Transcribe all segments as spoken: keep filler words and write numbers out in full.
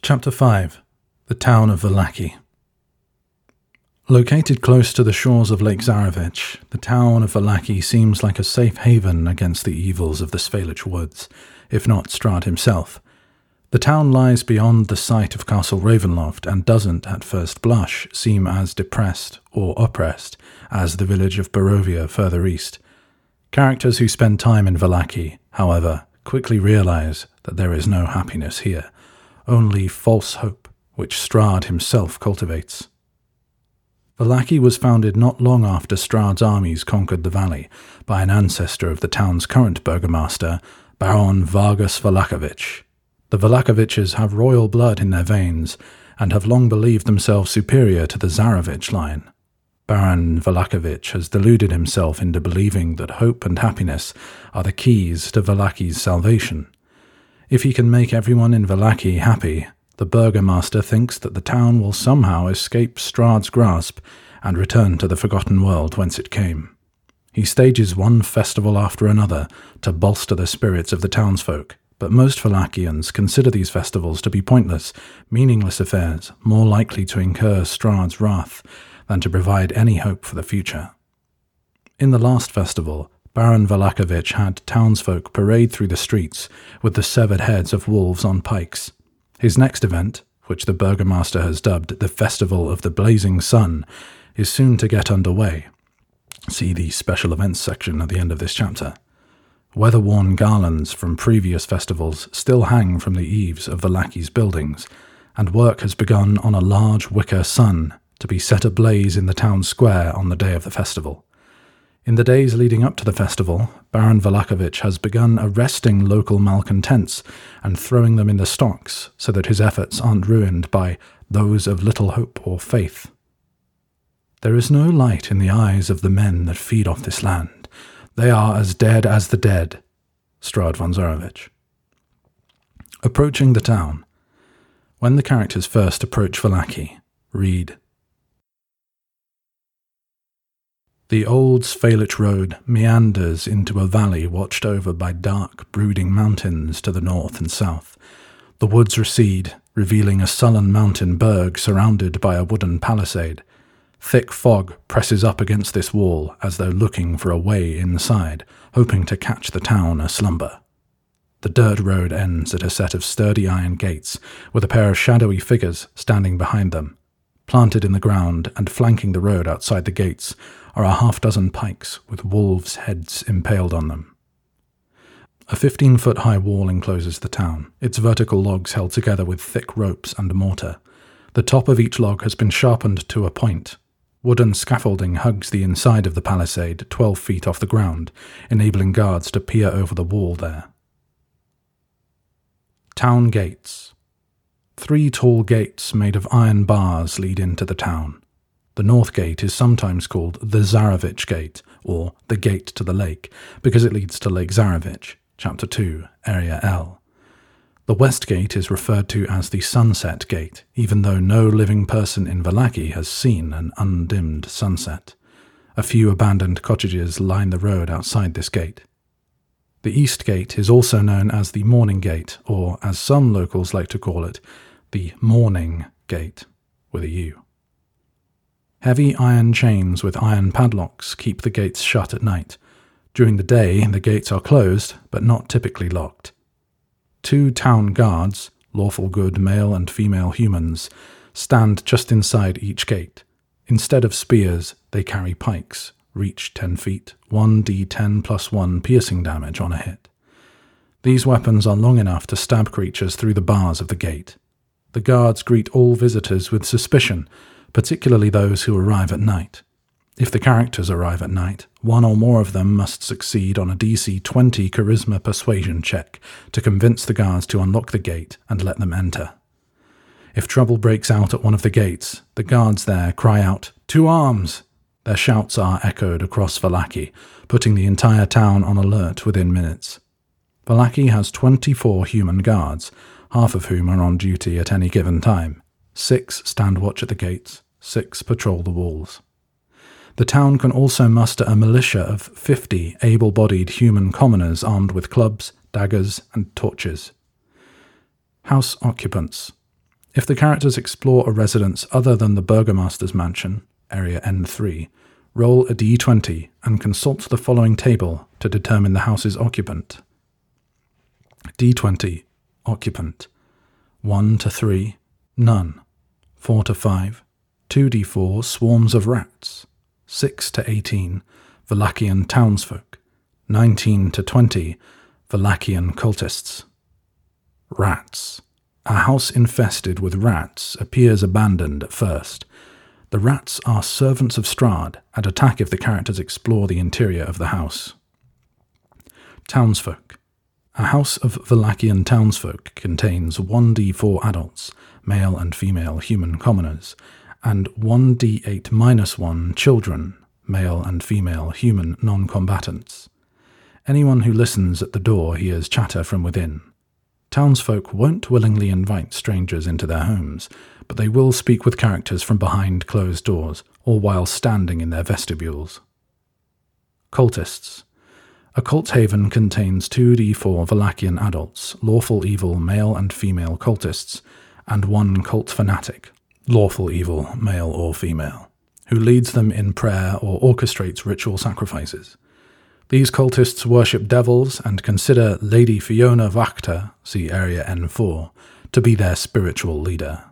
Chapter five. The Town of Vallaki. Located close to the shores of Lake Zarovich, the town of Vallaki seems like a safe haven against the evils of the Svalich woods, if not Strahd himself. The town lies beyond the site of Castle Ravenloft and doesn't, at first blush, seem as depressed or oppressed as the village of Barovia further east. Characters who spend time in Vallaki, however, quickly realize that there is no happiness here, only false hope, which Strahd himself cultivates. Vallaki was founded not long after Strahd's armies conquered the valley by an ancestor of the town's current burgomaster, Baron Vargas Vallakovich. The Vallakoviches have royal blood in their veins and have long believed themselves superior to the Zarovich line. Baron Vallakovich has deluded himself into believing that hope and happiness are the keys to Vallaki's salvation. If he can make everyone in Vallaki happy, the burgomaster thinks that the town will somehow escape Strahd's grasp and return to the forgotten world whence it came. He stages one festival after another to bolster the spirits of the townsfolk, but most Vallakians consider these festivals to be pointless, meaningless affairs, more likely to incur Strahd's wrath than to provide any hope for the future. In the last festival, Baron Vallakovich had townsfolk parade through the streets with the severed heads of wolves on pikes. His next event, which the burgomaster has dubbed the Festival of the Blazing Sun, is soon to get underway. See the special events section at the end of this chapter. Weather-worn garlands from previous festivals still hang from the eaves of Vallaki's buildings, and work has begun on a large wicker sun to be set ablaze in the town square on the day of the festival. In the days leading up to the festival, Baron Vallakovich has begun arresting local malcontents and throwing them in the stocks so that his efforts aren't ruined by those of little hope or faith. There is no light in the eyes of the men that feed off this land. They are as dead as the dead. Strahd von Zarovich. Approaching the town. When the characters first approach Vallaki, read: The old Svalich road meanders into a valley watched over by dark, brooding mountains to the north and south. The woods recede, revealing a sullen mountain berg surrounded by a wooden palisade. Thick fog presses up against this wall as though looking for a way inside, hoping to catch the town aslumber. The dirt road ends at a set of sturdy iron gates, with a pair of shadowy figures standing behind them. Planted in the ground and flanking the road outside the gates are a half-dozen pikes with wolves' heads impaled on them. A fifteen-foot-high wall encloses the town, its vertical logs held together with thick ropes and mortar. The top of each log has been sharpened to a point. Wooden scaffolding hugs the inside of the palisade twelve feet off the ground, enabling guards to peer over the wall there. Town gates. Three tall gates made of iron bars lead into the town. The north gate is sometimes called the Zarovich Gate, or the Gate to the Lake, because it leads to Lake Zarovich, Chapter two, Area L. The west gate is referred to as the Sunset Gate, even though no living person in Vallaki has seen an undimmed sunset. A few abandoned cottages line the road outside this gate. The east gate is also known as the Morning Gate, or, as some locals like to call it, the Morning Gate, with a U. Heavy iron chains with iron padlocks keep the gates shut at night. During the day, the gates are closed, but not typically locked. Two town guards, lawful good male and female humans, stand just inside each gate. Instead of spears, they carry pikes, reach ten feet, one d ten plus one piercing damage on a hit. These weapons are long enough to stab creatures through the bars of the gate. The guards greet all visitors with suspicion, particularly those who arrive at night. If the characters arrive at night, one or more of them must succeed on a D C twenty Charisma Persuasion check to convince the guards to unlock the gate and let them enter. If trouble breaks out at one of the gates, the guards there cry out, "To arms!" Their shouts are echoed across Vallaki, putting the entire town on alert within minutes. Vallaki has twenty-four human guards, half of whom are on duty at any given time. Six stand watch at the gates, six patrol the walls. The town can also muster a militia of fifty able-bodied human commoners armed with clubs, daggers, and torches. House occupants. If the characters explore a residence other than the Burgomaster's mansion, Area N three, roll a d twenty and consult the following table to determine the house's occupant. d twenty, occupant. one to three, none. four to five, two d four, swarms of rats. six to eighteen, Valachian townsfolk. nineteen to twenty, Valachian cultists. Rats. A house infested with rats appears abandoned at first. The rats are servants of Strahd and attack if the characters explore the interior of the house. Townsfolk. A house of Valachian townsfolk contains one d four adults, male and female human commoners, and one d eight minus one children, male and female human non-combatants. Anyone who listens at the door hears chatter from within. Townsfolk won't willingly invite strangers into their homes, but they will speak with characters from behind closed doors or while standing in their vestibules. Cultists. A cult haven contains two d four Valachian adults, lawful evil male and female cultists, and one cult fanatic, lawful evil male or female, who leads them in prayer or orchestrates ritual sacrifices. These cultists worship devils and consider Lady Fiona Wachter, see Area N four, to be their spiritual leader.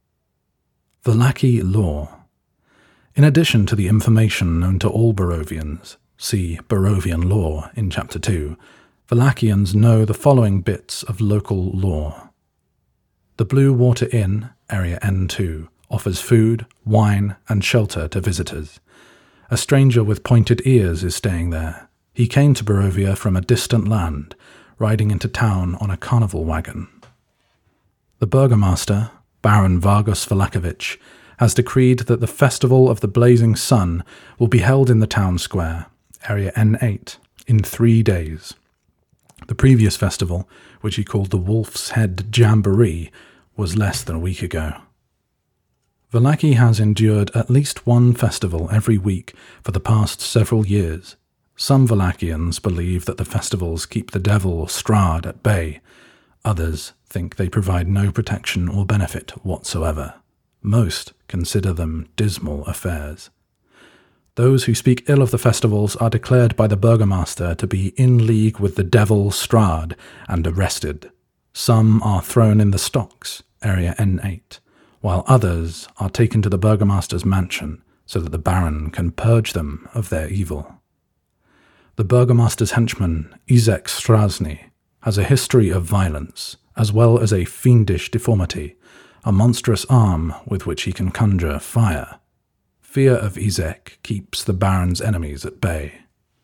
Vallaki lore. In addition to the information known to all Barovians, see Barovian lore in Chapter two, Valachians know the following bits of local lore. The Blue Water Inn, Area N two, offers food, wine, and shelter to visitors. A stranger with pointed ears is staying there. He came to Barovia from a distant land, riding into town on a carnival wagon. The Burgomaster, Baron Vargas Valakovich, has decreed that the Festival of the Blazing Sun will be held in the town square, Area N eight, in three days. The previous festival, which he called the Wolf's Head Jamboree, was less than a week ago. Vallaki has endured at least one festival every week for the past several years. Some Valachians believe that the festivals keep the devil Strahd at bay. Others think they provide no protection or benefit whatsoever. Most consider them dismal affairs. Those who speak ill of the festivals are declared by the Burgomaster to be in league with the devil Strahd and arrested. Some are thrown in the stocks, Area N eight, while others are taken to the Burgomaster's mansion so that the Baron can purge them of their evil. The Burgomaster's henchman, Izek Strazny, has a history of violence, as well as a fiendish deformity, a monstrous arm with which he can conjure fire. Fear of Izek keeps the Baron's enemies at bay.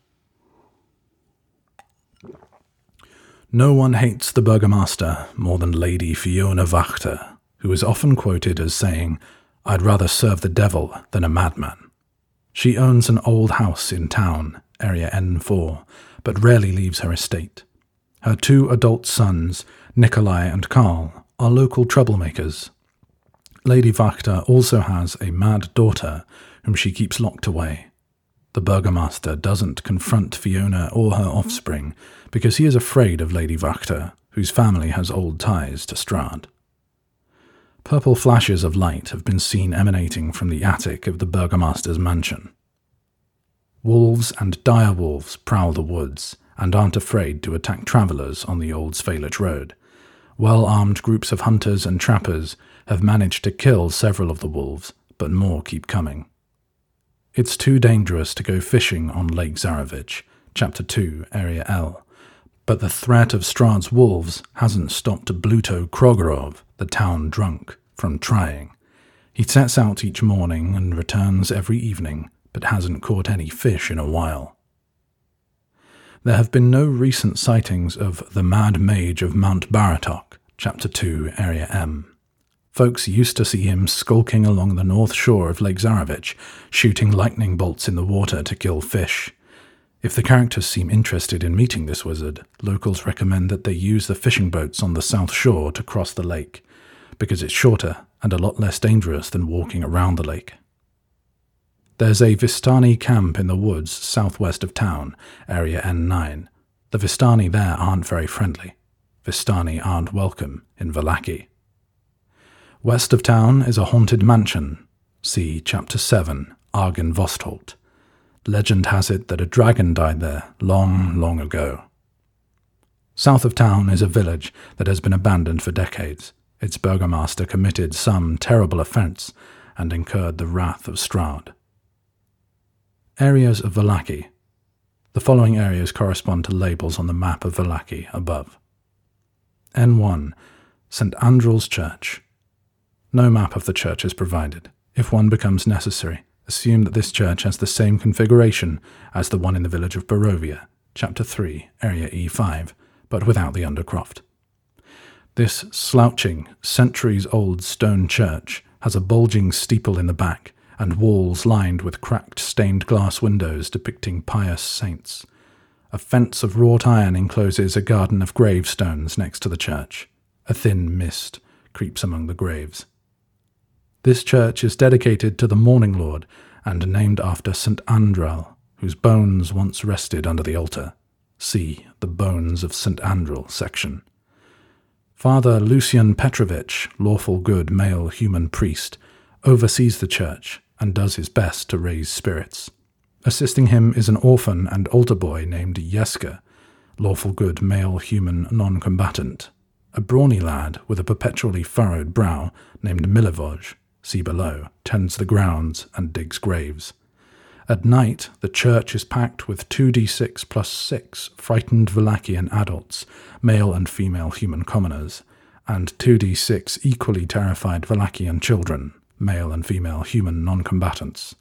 No one hates the Burgomaster more than Lady Fiona Wachter, who is often quoted as saying, "I'd rather serve the devil than a madman." She owns an old house in town, Area N four, but rarely leaves her estate. Her two adult sons, Nikolai and Karl, are local troublemakers. Lady Wachter also has a mad daughter whom she keeps locked away. The Burgomaster doesn't confront Fiona or her offspring because he is afraid of Lady Wachter, whose family has old ties to Strahd. Purple flashes of light have been seen emanating from the attic of the Burgomaster's mansion. Wolves and dire wolves prowl the woods and aren't afraid to attack travellers on the old Svalich Road. Well-armed groups of hunters and trappers have managed to kill several of the wolves, but more keep coming. It's too dangerous to go fishing on Lake Zarovich, Chapter two, Area L, but the threat of Strahd's wolves hasn't stopped Bluto Krogorov, the town drunk, from trying. He sets out each morning and returns every evening, but hasn't caught any fish in a while. There have been no recent sightings of the Mad Mage of Mount Baratok, Chapter two, Area M. Folks used to see him skulking along the north shore of Lake Zarovich, shooting lightning bolts in the water to kill fish. If the characters seem interested in meeting this wizard, locals recommend that they use the fishing boats on the south shore to cross the lake, because it's shorter and a lot less dangerous than walking around the lake. There's a Vistani camp in the woods southwest of town, Area N nine. The Vistani there aren't very friendly. Vistani aren't welcome in Vallaki. West of town is a haunted mansion. See Chapter seven, Argen Vostholt. Legend has it that a dragon died there long, long ago. South of town is a village that has been abandoned for decades. Its burgomaster committed some terrible offence and incurred the wrath of Strahd. Areas of Vallaki. The following areas correspond to labels on the map of Vallaki above. N one. Saint Andrew's Church. No map of the church is provided. If one becomes necessary, assume that this church has the same configuration as the one in the village of Barovia, Chapter three, Area E five, but without the undercroft. This slouching, centuries-old stone church has a bulging steeple in the back and walls lined with cracked stained-glass windows depicting pious saints. A fence of wrought iron encloses a garden of gravestones next to the church. A thin mist creeps among the graves. This church is dedicated to the Morning Lord and named after Saint Andral, whose bones once rested under the altar. See the Bones of Saint Andral section. Father Lucian Petrovich, lawful good male human priest, oversees the church and does his best to raise spirits. Assisting him is an orphan and altar boy named Yeska, lawful good male human non-combatant. A brawny lad with a perpetually furrowed brow named Milivoj, see below, tends the grounds and digs graves. At night, the church is packed with two d six plus six frightened Vallakian adults, male and female human commoners, and two d six equally terrified Vallakian children, male and female human non-combatants.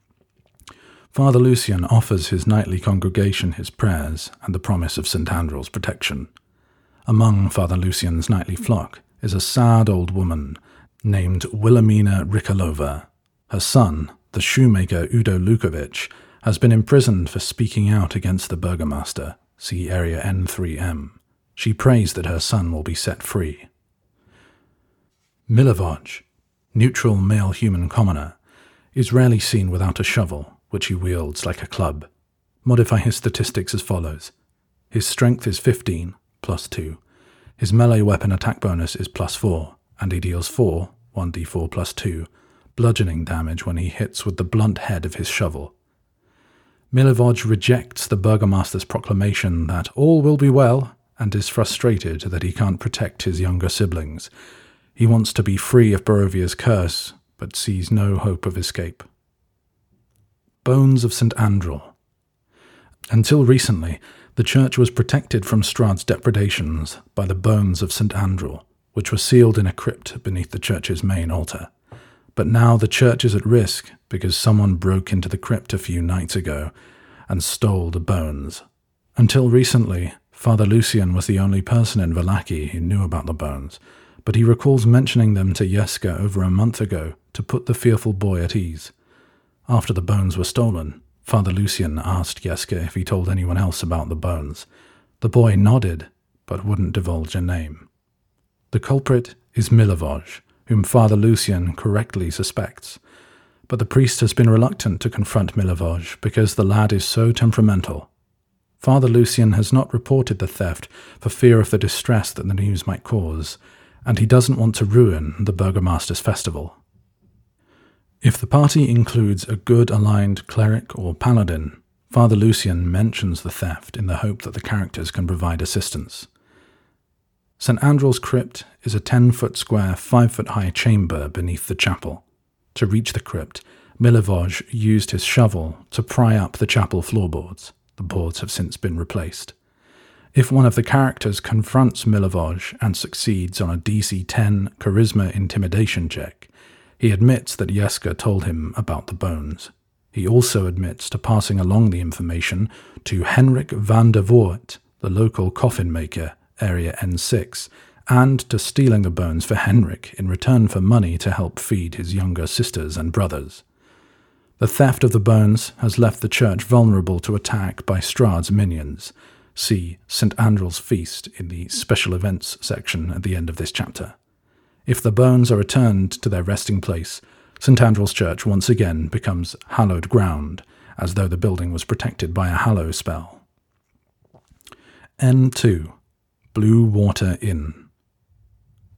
Father Lucian offers his nightly congregation his prayers and the promise of Saint Andrew's protection. Among Father Lucian's nightly flock is a sad old woman named Wilhelmina Rikalova. Her son, the shoemaker Udo Lukovic, has been imprisoned for speaking out against the burgomaster, see Area N three M. She prays that her son will be set free. Milivoj, neutral male human commoner, is rarely seen without a shovel, which he wields like a club. Modify his statistics as follows. His strength is fifteen, plus two. His melee weapon attack bonus is plus four, and he deals four, one d four plus two, bludgeoning damage when he hits with the blunt head of his shovel. Milivoj rejects the burgomaster's proclamation that all will be well and is frustrated that he can't protect his younger siblings. He wants to be free of Barovia's curse, but sees no hope of escape. Bones of Saint Andral. Until recently, the church was protected from Strahd's depredations by the bones of Saint Andral, which were sealed in a crypt beneath the church's main altar. But now the church is at risk because someone broke into the crypt a few nights ago and stole the bones. Until recently, Father Lucian was the only person in Vallaki who knew about the bones, but he recalls mentioning them to Yeska over a month ago to put the fearful boy at ease. After the bones were stolen, Father Lucian asked Yeska if he told anyone else about the bones. The boy nodded, but wouldn't divulge a name. The culprit is Milivoj, whom Father Lucian correctly suspects, but the priest has been reluctant to confront Milivoj because the lad is so temperamental. Father Lucian has not reported the theft for fear of the distress that the news might cause, and he doesn't want to ruin the burgomaster's festival. If the party includes a good-aligned cleric or paladin, Father Lucian mentions the theft in the hope that the characters can provide assistance. Saint Andrew's crypt is a ten-foot square, five-foot-high chamber beneath the chapel. To reach the crypt, Milivoj used his shovel to pry up the chapel floorboards. The boards have since been replaced. If one of the characters confronts Milivoj and succeeds on a D C ten Charisma Intimidation check, he admits that Yeska told him about the bones. He also admits to passing along the information to Henrik van der Voort, the local coffin maker, Area N six, and to stealing the bones for Henrik in return for money to help feed his younger sisters and brothers. The theft of the bones has left the church vulnerable to attack by Strahd's minions. See Saint Andrew's Feast in the Special Events section at the end of this chapter. If the bones are returned to their resting place, Saint Andrew's Church once again becomes hallowed ground, as though the building was protected by a hallow spell. N two. Blue Water Inn.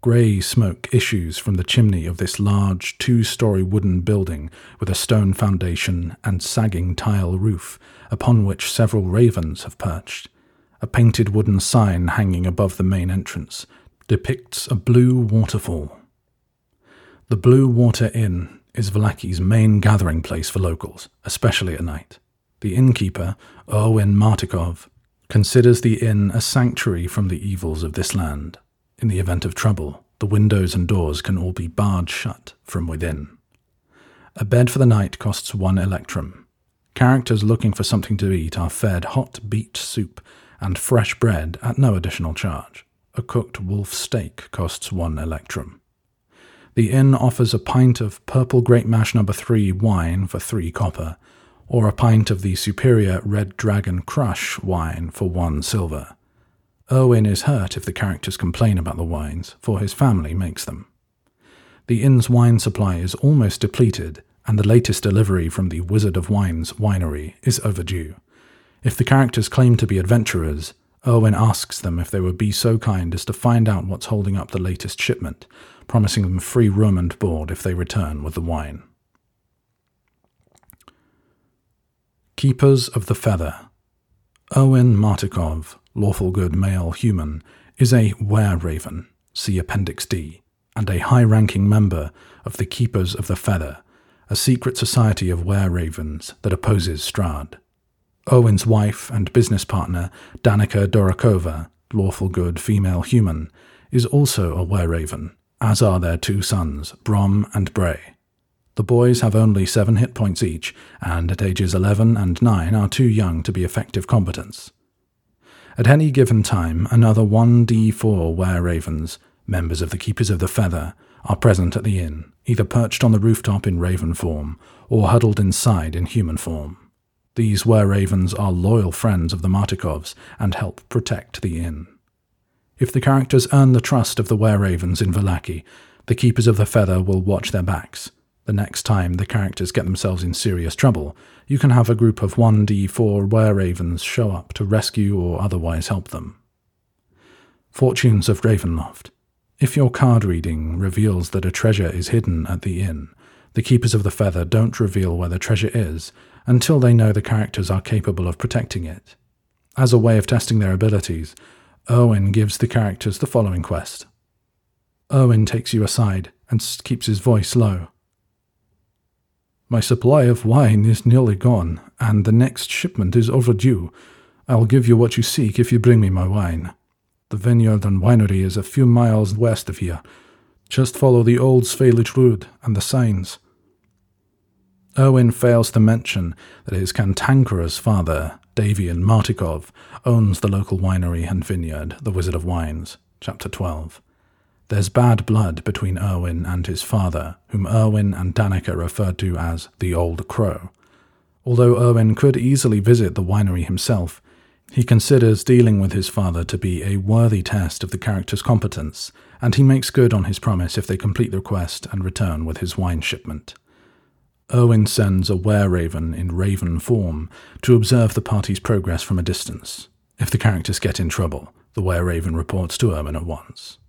Grey smoke issues from the chimney of this large, two-storey wooden building with a stone foundation and sagging tile roof, upon which several ravens have perched. A painted wooden sign hanging above the main entrance depicts a blue waterfall. The Blue Water Inn is Valaki's main gathering place for locals, especially at night. The innkeeper, Erwin Martikov, considers the inn a sanctuary from the evils of this land. In the event of trouble, the windows and doors can all be barred shut from within. A bed for the night costs one electrum. Characters looking for something to eat are fed hot beet soup and fresh bread at no additional charge. A cooked wolf steak costs one electrum. The inn offers a pint of Purple Great Mash number three wine for three copper, or a pint of the superior Red Dragon Crush wine for one silver. Erwin is hurt if the characters complain about the wines, for his family makes them. The inn's wine supply is almost depleted, and the latest delivery from the Wizard of Wines winery is overdue. If the characters claim to be adventurers, Erwin asks them if they would be so kind as to find out what's holding up the latest shipment, promising them free room and board if they return with the wine. Keepers of the Feather. Erwin Martikov, lawful good male human, is a were-raven, see Appendix D, and a high-ranking member of the Keepers of the Feather, a secret society of were-ravens that opposes Strahd. Erwin's wife and business partner, Danica Dorakova, lawful good female human, is also a were-raven, as are their two sons, Brom and Bray. The boys have only seven hit points each, and at ages eleven and nine are too young to be effective combatants. At any given time, another one d four were-ravens, members of the Keepers of the Feather, are present at the inn, either perched on the rooftop in raven form, or huddled inside in human form. These were-ravens are loyal friends of the Martikovs and help protect the inn. If the characters earn the trust of the were-ravens in Vallaki, the Keepers of the Feather will watch their backs. The next time the characters get themselves in serious trouble, you can have a group of one d four were-ravens show up to rescue or otherwise help them. Fortunes of Ravenloft. If your card reading reveals that a treasure is hidden at the inn, the Keepers of the Feather don't reveal where the treasure is until they know the characters are capable of protecting it. As a way of testing their abilities, Erwin gives the characters the following quest. Erwin takes you aside and keeps his voice low. My supply of wine is nearly gone, and the next shipment is overdue. I'll give you what you seek if you bring me my wine. The vineyard and winery is a few miles west of here. Just follow the old Svalich Road and the signs. Erwin fails to mention that his cantankerous father, Davian Martikov, owns the local winery and vineyard, the Wizard of Wines, Chapter twelve. There's bad blood between Erwin and his father, whom Erwin and Danica refer to as the Old Crow. Although Erwin could easily visit the winery himself, he considers dealing with his father to be a worthy test of the character's competence, and he makes good on his promise if they complete the quest and return with his wine shipment. Erwin sends a were-raven in raven form to observe the party's progress from a distance. If the characters get in trouble, the were-raven reports to Erwin at once.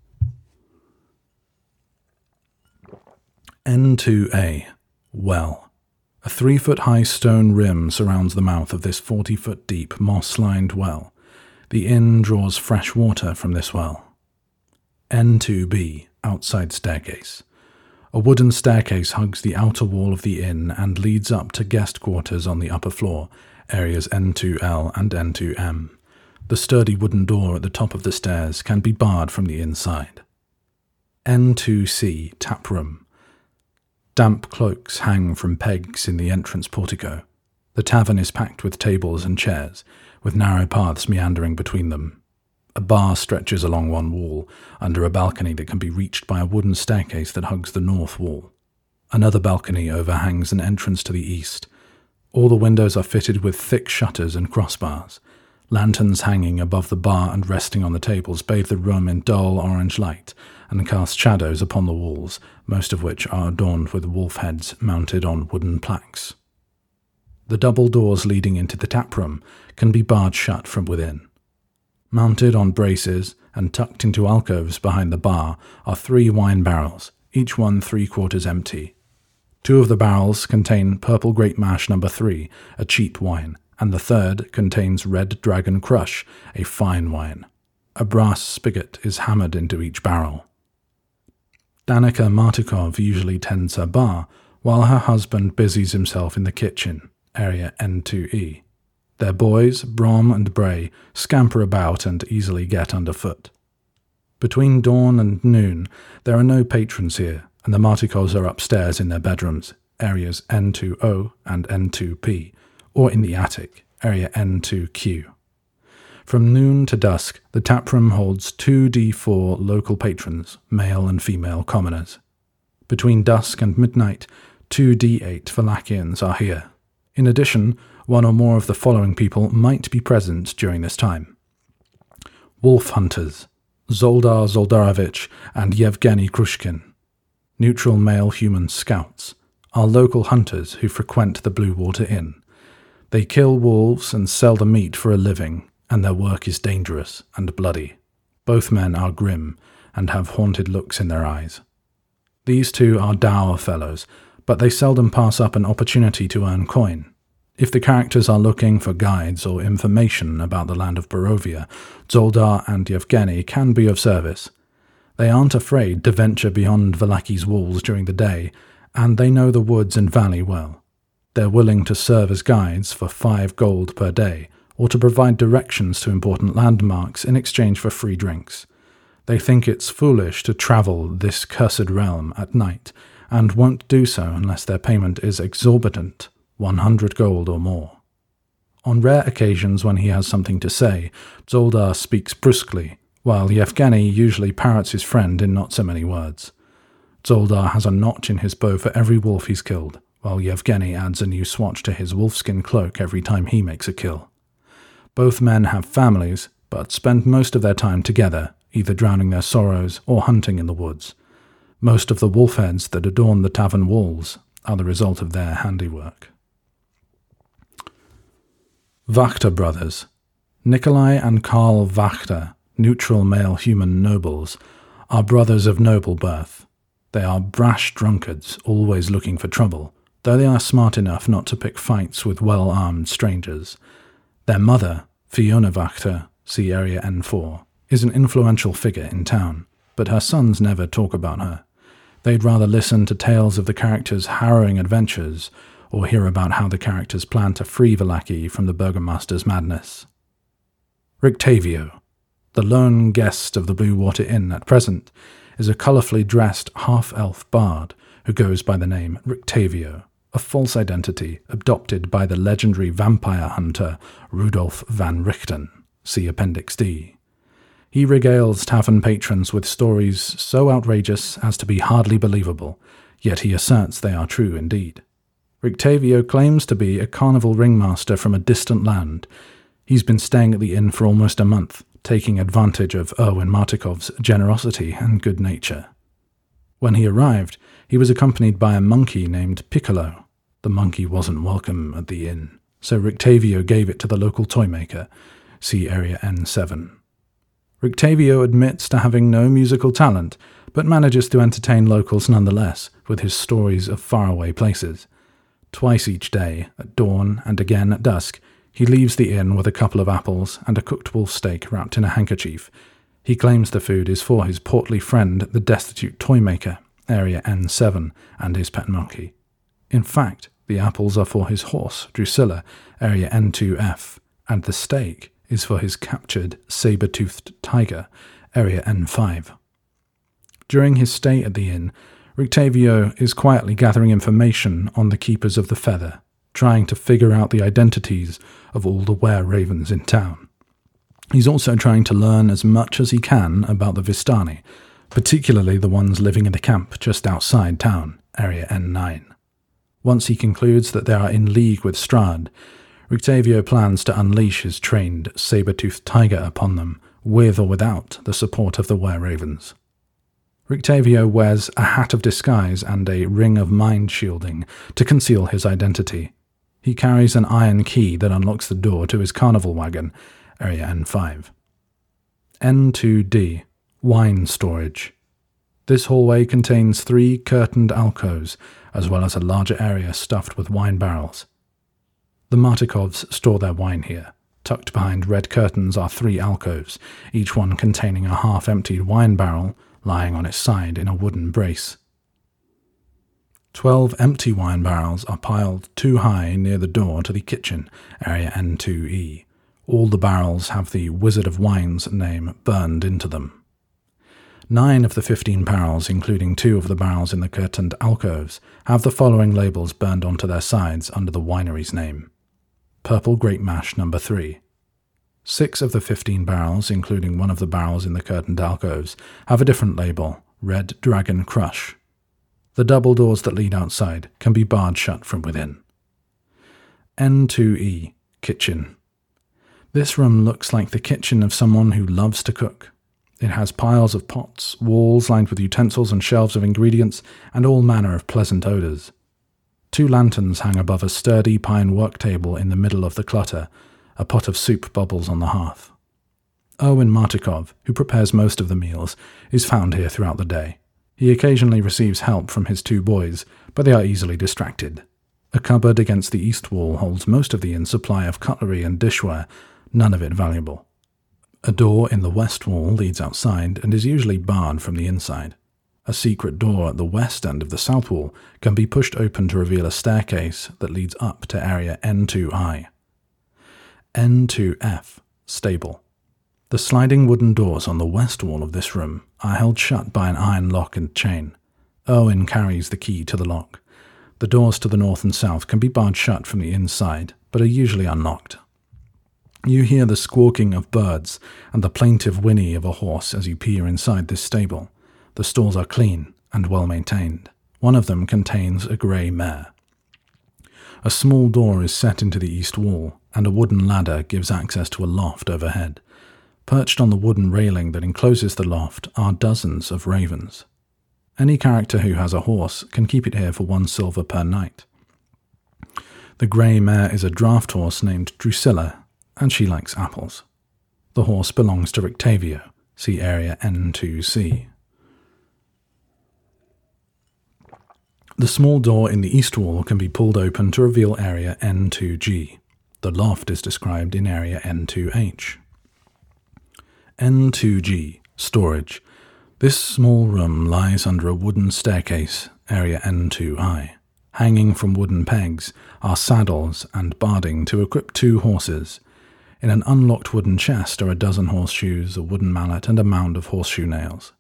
N two A. Well. A three-foot-high stone rim surrounds the mouth of this forty-foot-deep, moss-lined well. The inn draws fresh water from this well. N two B. Outside staircase. A wooden staircase hugs the outer wall of the inn and leads up to guest quarters on the upper floor, areas N two L and N two M. The sturdy wooden door at the top of the stairs can be barred from the inside. N two C. Tap room. Damp cloaks hang from pegs in the entrance portico. The tavern is packed with tables and chairs, with narrow paths meandering between them. A bar stretches along one wall, under a balcony that can be reached by a wooden staircase that hugs the north wall. Another balcony overhangs an entrance to the east. All the windows are fitted with thick shutters and crossbars. Lanterns hanging above the bar and resting on the tables bathe the room in dull orange light and cast shadows upon the walls, most of which are adorned with wolf heads mounted on wooden plaques. The double doors leading into the tap room can be barred shut from within. Mounted on braces and tucked into alcoves behind the bar are three wine barrels, each one three-quarters empty. Two of the barrels contain Purple Grape Mash number three, a cheap wine, and the third contains Red Dragon Crush, a fine wine. A brass spigot is hammered into each barrel. Danica Martikov usually tends her bar, while her husband busies himself in the kitchen, area N two E. Their boys, Brom and Bray, scamper about and easily get underfoot. Between dawn and noon, there are no patrons here, and the Martikovs are upstairs in their bedrooms, areas N two O and N two P, or in the attic, area N two Q. From noon to dusk, the taproom holds two D four local patrons, male and female commoners. Between dusk and midnight, two D eight Valachians are here. In addition, one or more of the following people might be present during this time. Wolf Hunters, Zoldar Zoldarovich and Yevgeny Krushkin. Neutral male human scouts are local hunters who frequent the Blue Water Inn. They kill wolves and sell the meat for a living, and their work is dangerous and bloody. Both men are grim and have haunted looks in their eyes. These two are dour fellows, but they seldom pass up an opportunity to earn coin. If the characters are looking for guides or information about the land of Barovia, Zoldar and Yevgeny can be of service. They aren't afraid to venture beyond Valachi's walls during the day, and they know the woods and valley well. They're willing to serve as guides for five gold per day, or to provide directions to important landmarks in exchange for free drinks. They think it's foolish to travel this cursed realm at night, and won't do so unless their payment is exorbitant, one hundred gold or more. On rare occasions when he has something to say, Zoldar speaks brusquely, while Yevgeny usually parrots his friend in not so many words. Zoldar has a notch in his bow for every wolf he's killed, while Yevgeny adds a new swatch to his wolfskin cloak every time he makes a kill. Both men have families, but spend most of their time together, either drowning their sorrows or hunting in the woods. Most of the wolf heads that adorn the tavern walls are the result of their handiwork. Wachter brothers. Nikolai and Karl Wachter, neutral male human nobles, are brothers of noble birth. They are brash drunkards, always looking for trouble, though they are smart enough not to pick fights with well-armed strangers. Their mother, Fiona Wachter, see area N four, is an influential figure in town, but her sons never talk about her. They'd rather listen to tales of the characters' harrowing adventures, or hear about how the characters plan to free Vallaki from the Burgomaster's madness. Rictavio, the lone guest of the Blue Water Inn at present, is a colourfully dressed half-elf bard who goes by the name Rictavio, a false identity adopted by the legendary vampire hunter Rudolf van Richten, see Appendix D. He regales tavern patrons with stories so outrageous as to be hardly believable, yet he asserts they are true indeed. Rictavio claims to be a carnival ringmaster from a distant land. He's been staying at the inn for almost a month, taking advantage of Erwin Martikov's generosity and good nature. When he arrived, he was accompanied by a monkey named Piccolo. The monkey wasn't welcome at the inn, so Rictavio gave it to the local toymaker, see area N seven. Rictavio admits to having no musical talent, but manages to entertain locals nonetheless with his stories of faraway places. Twice each day, at dawn and again at dusk, he leaves the inn with a couple of apples and a cooked wolf steak wrapped in a handkerchief. He claims the food is for his portly friend, the destitute toymaker, area N seven, and his pet monkey. In fact, the apples are for his horse, Drusilla, area N two F, and the steak is for his captured saber-toothed tiger, area N five. During his stay at the inn, Rictavio is quietly gathering information on the Keepers of the Feather, trying to figure out the identities of all the were-ravens in town. He's also trying to learn as much as he can about the Vistani, particularly the ones living in the camp just outside town, area N nine. Once he concludes that they are in league with Strahd, Rictavio plans to unleash his trained saber-toothed tiger upon them, with or without the support of the were-ravens. Rictavio wears a hat of disguise and a ring of mind shielding to conceal his identity. He carries an iron key that unlocks the door to his carnival wagon, area N five. N two D, wine storage. This hallway contains three curtained alcoves, as well as a larger area stuffed with wine barrels. The Martikovs store their wine here. Tucked behind red curtains are three alcoves, each one containing a half-emptied wine barrel lying on its side in a wooden brace. Twelve empty wine barrels are piled too high near the door to the kitchen, area N two E. All the barrels have the Wizard of Wines name burned into them. Nine of the fifteen barrels, including two of the barrels in the curtained alcoves, have the following labels burned onto their sides under the winery's name. Purple Grape Mash Number three. Six of the fifteen barrels, including one of the barrels in the curtained alcoves, have a different label, Red Dragon Crush. The double doors that lead outside can be barred shut from within. N two E, Kitchen. This room looks like the kitchen of someone who loves to cook. It has piles of pots, walls lined with utensils and shelves of ingredients, and all manner of pleasant odours. Two lanterns hang above a sturdy pine work table in the middle of the clutter. A pot of soup bubbles on the hearth. Owen Martikov, who prepares most of the meals, is found here throughout the day. He occasionally receives help from his two boys, but they are easily distracted. A cupboard against the east wall holds most of the inn's supply of cutlery and dishware, none of it valuable. A door in the west wall leads outside and is usually barred from the inside. A secret door at the west end of the south wall can be pushed open to reveal a staircase that leads up to area N two I. N two F, Stable. The sliding wooden doors on the west wall of this room are held shut by an iron lock and chain. Owen carries the key to the lock. The doors to the north and south can be barred shut from the inside, but are usually unlocked. You hear the squawking of birds and the plaintive whinny of a horse as you peer inside this stable. The stalls are clean and well maintained. One of them contains a grey mare. A small door is set into the east wall, and a wooden ladder gives access to a loft overhead. Perched on the wooden railing that encloses the loft are dozens of ravens. Any character who has a horse can keep it here for one silver per night. The grey mare is a draft horse named Drusilla, and she likes apples. The horse belongs to Rictavio, see area N two C. The small door in the east wall can be pulled open to reveal area N two G. The loft is described in area N two H. N two G, Storage. This small room lies under a wooden staircase, area N two I. Hanging from wooden pegs are saddles and barding to equip two horses. In an unlocked wooden chest are a dozen horseshoes, a wooden mallet, and a mound of horseshoe nails.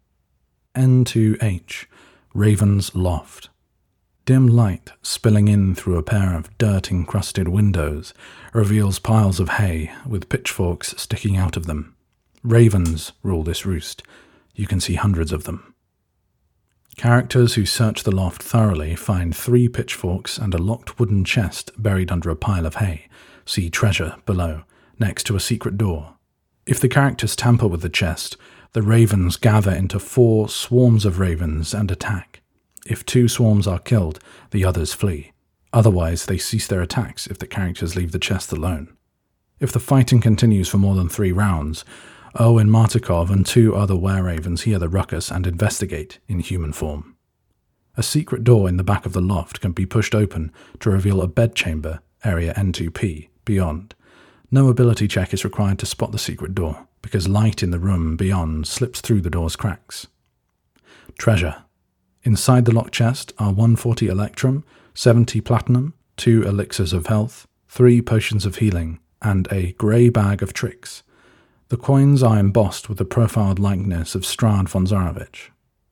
N two H, Raven's Loft. Dim light spilling in through a pair of dirt-encrusted windows reveals piles of hay with pitchforks sticking out of them. Ravens rule this roost. You can see hundreds of them. Characters who search the loft thoroughly find three pitchforks and a locked wooden chest buried under a pile of hay. See treasure below, next to a secret door. If the characters tamper with the chest, the ravens gather into four swarms of ravens and attack. If two swarms are killed, the others flee. Otherwise, they cease their attacks if the characters leave the chest alone. If the fighting continues for more than three rounds, Owen Martikov and two other were-ravens hear the ruckus and investigate in human form. A secret door in the back of the loft can be pushed open to reveal a bedchamber, area N two P, beyond. No ability check is required to spot the secret door, because light in the room beyond slips through the door's cracks. Treasure. Inside the locked chest are one hundred forty electrum, seventy platinum, two elixirs of health, three potions of healing, and a grey bag of tricks. The coins are embossed with the profiled likeness of Strahd von Zarovich.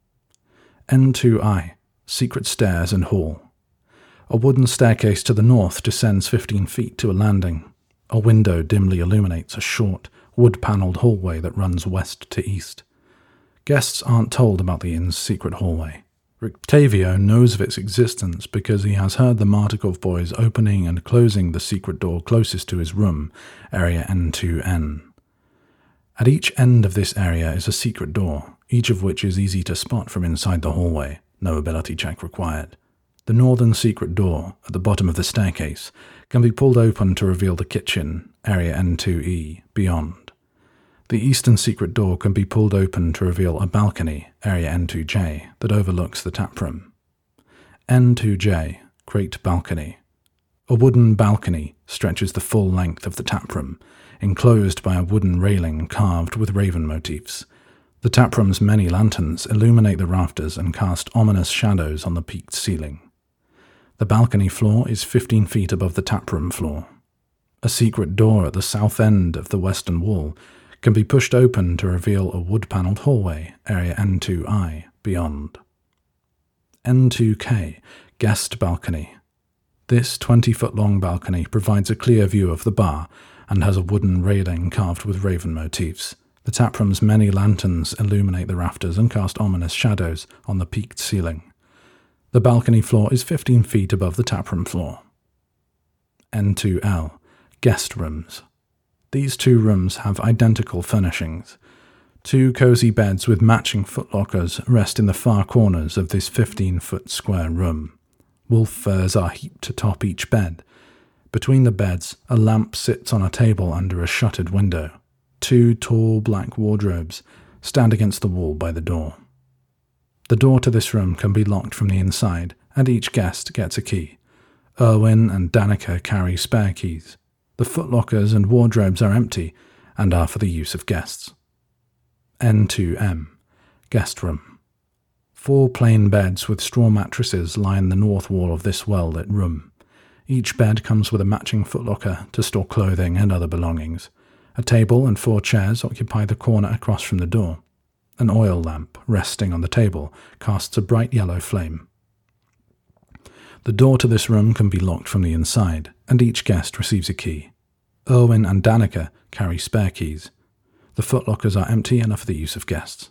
N two I, Secret Stairs and Hall. A wooden staircase to the north descends fifteen feet to a landing. A window dimly illuminates a short, wood-panelled hallway that runs west to east. Guests aren't told about the inn's secret hallway. Rictavio knows of its existence because he has heard the Martikov boys opening and closing the secret door closest to his room, area N two N. At each end of this area is a secret door, each of which is easy to spot from inside the hallway, no ability check required. The northern secret door, at the bottom of the staircase, can be pulled open to reveal the kitchen, area N two E, beyond. The eastern secret door can be pulled open to reveal a balcony, area N two J, that overlooks the taproom. N two J, Great Balcony. A wooden balcony stretches the full length of the taproom, enclosed by a wooden railing carved with raven motifs. The taproom's many lanterns illuminate the rafters and cast ominous shadows on the peaked ceiling. The balcony floor is fifteen feet above the taproom floor. A secret door at the south end of the western wall can be pushed open to reveal a wood-panelled hallway, area N two I, beyond. N two K, Guest Balcony. This twenty-foot-long balcony provides a clear view of the bar and has a wooden railing carved with raven motifs. The taproom's many lanterns illuminate the rafters and cast ominous shadows on the peaked ceiling. The balcony floor is fifteen feet above the taproom floor. N two L, Guest Rooms. These two rooms have identical furnishings. Two cozy beds with matching footlockers rest in the far corners of this fifteen-foot square room. Wolf furs are heaped atop each bed. Between the beds, a lamp sits on a table under a shuttered window. Two tall black wardrobes stand against the wall by the door. The door to this room can be locked from the inside, and each guest gets a key. Erwin and Danica carry spare keys. The footlockers and wardrobes are empty and are for the use of guests. N two M, Guest Room. Four plain beds with straw mattresses line the north wall of this well-lit room. Each bed comes with a matching footlocker to store clothing and other belongings. A table and four chairs occupy the corner across from the door. An oil lamp, resting on the table, casts a bright yellow flame. The door to this room can be locked from the inside, and each guest receives a key. Erwin and Danica carry spare keys. The footlockers are empty and are for the use of guests.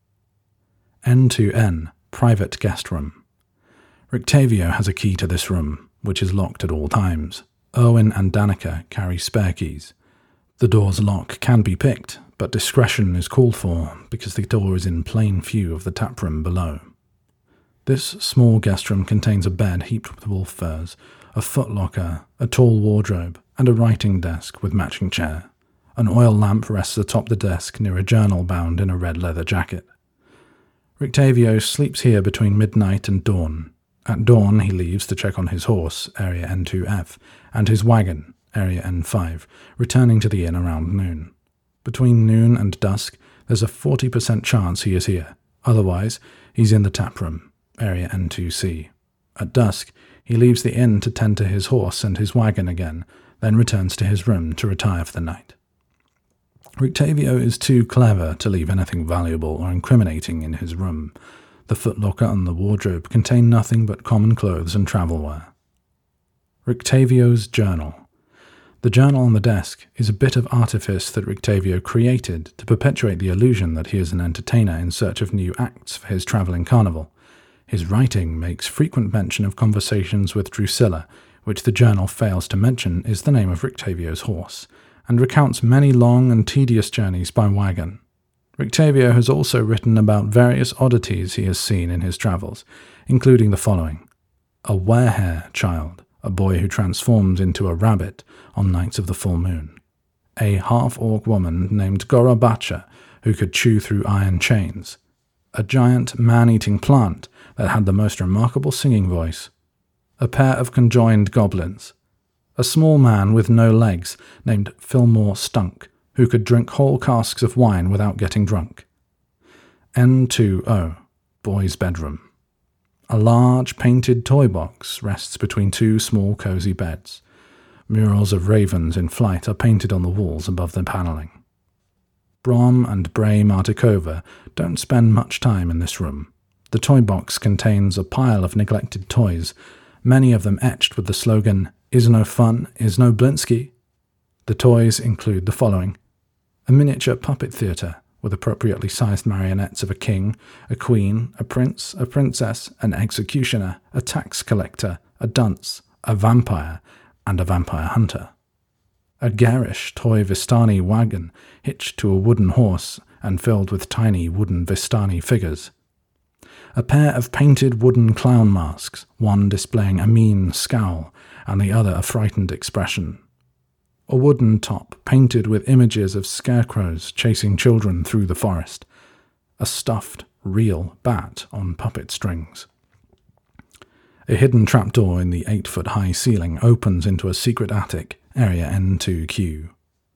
N two N, Private Guest Room. Rictavio has a key to this room, which is locked at all times. Erwin and Danica carry spare keys. The door's lock can be picked, but discretion is called for because the door is in plain view of the taproom below. This small guest room contains a bed heaped with wolf furs, a footlocker, a tall wardrobe, and a writing desk with matching chair. An oil lamp rests atop the desk near a journal bound in a red leather jacket. Rictavio sleeps here between midnight and dawn. At dawn he leaves to check on his horse, area N two F, and his wagon, area N five, returning to the inn around noon. Between noon and dusk, there's a forty percent chance he is here. Otherwise, he's in the taproom, area N two C. At dusk, he leaves the inn to tend to his horse and his wagon again, then returns to his room to retire for the night. Rictavio is too clever to leave anything valuable or incriminating in his room. The footlocker and the wardrobe contain nothing but common clothes and travel wear. Rictavio's journal. The journal on the desk is a bit of artifice that Rictavio created to perpetuate the illusion that he is an entertainer in search of new acts for his travelling carnival. His writing makes frequent mention of conversations with Drusilla, which the journal fails to mention is the name of Rictavio's horse, and recounts many long and tedious journeys by wagon. Rictavio has also written about various oddities he has seen in his travels, including the following: a werehare child, a boy who transforms into a rabbit on nights of the full moon; a half-orc woman named Gorabacha who could chew through iron chains; a giant man-eating plant that had the most remarkable singing voice; a pair of conjoined goblins; a small man with no legs named Fillmore Stunk, who could drink whole casks of wine without getting drunk. N two O, Boy's Bedroom. A large painted toy box rests between two small cozy beds. Murals of ravens in flight are painted on the walls above the panelling. Brom and Bray Martikova don't spend much time in this room. The toy box contains a pile of neglected toys, many of them etched with the slogan, "Is no fun, is no Blinsky." The toys include the following: a miniature puppet theatre with appropriately sized marionettes of a king, a queen, a prince, a princess, an executioner, a tax collector, a dunce, a vampire, and a vampire hunter. A garish toy Vistani wagon hitched to a wooden horse and filled with tiny wooden Vistani figures. A pair of painted wooden clown masks, one displaying a mean scowl and the other a frightened expression. a wooden top painted with images of scarecrows chasing children through the forest, a stuffed, real bat on puppet strings. A hidden trapdoor in the eight-foot-high ceiling opens into a secret attic, area N two Q.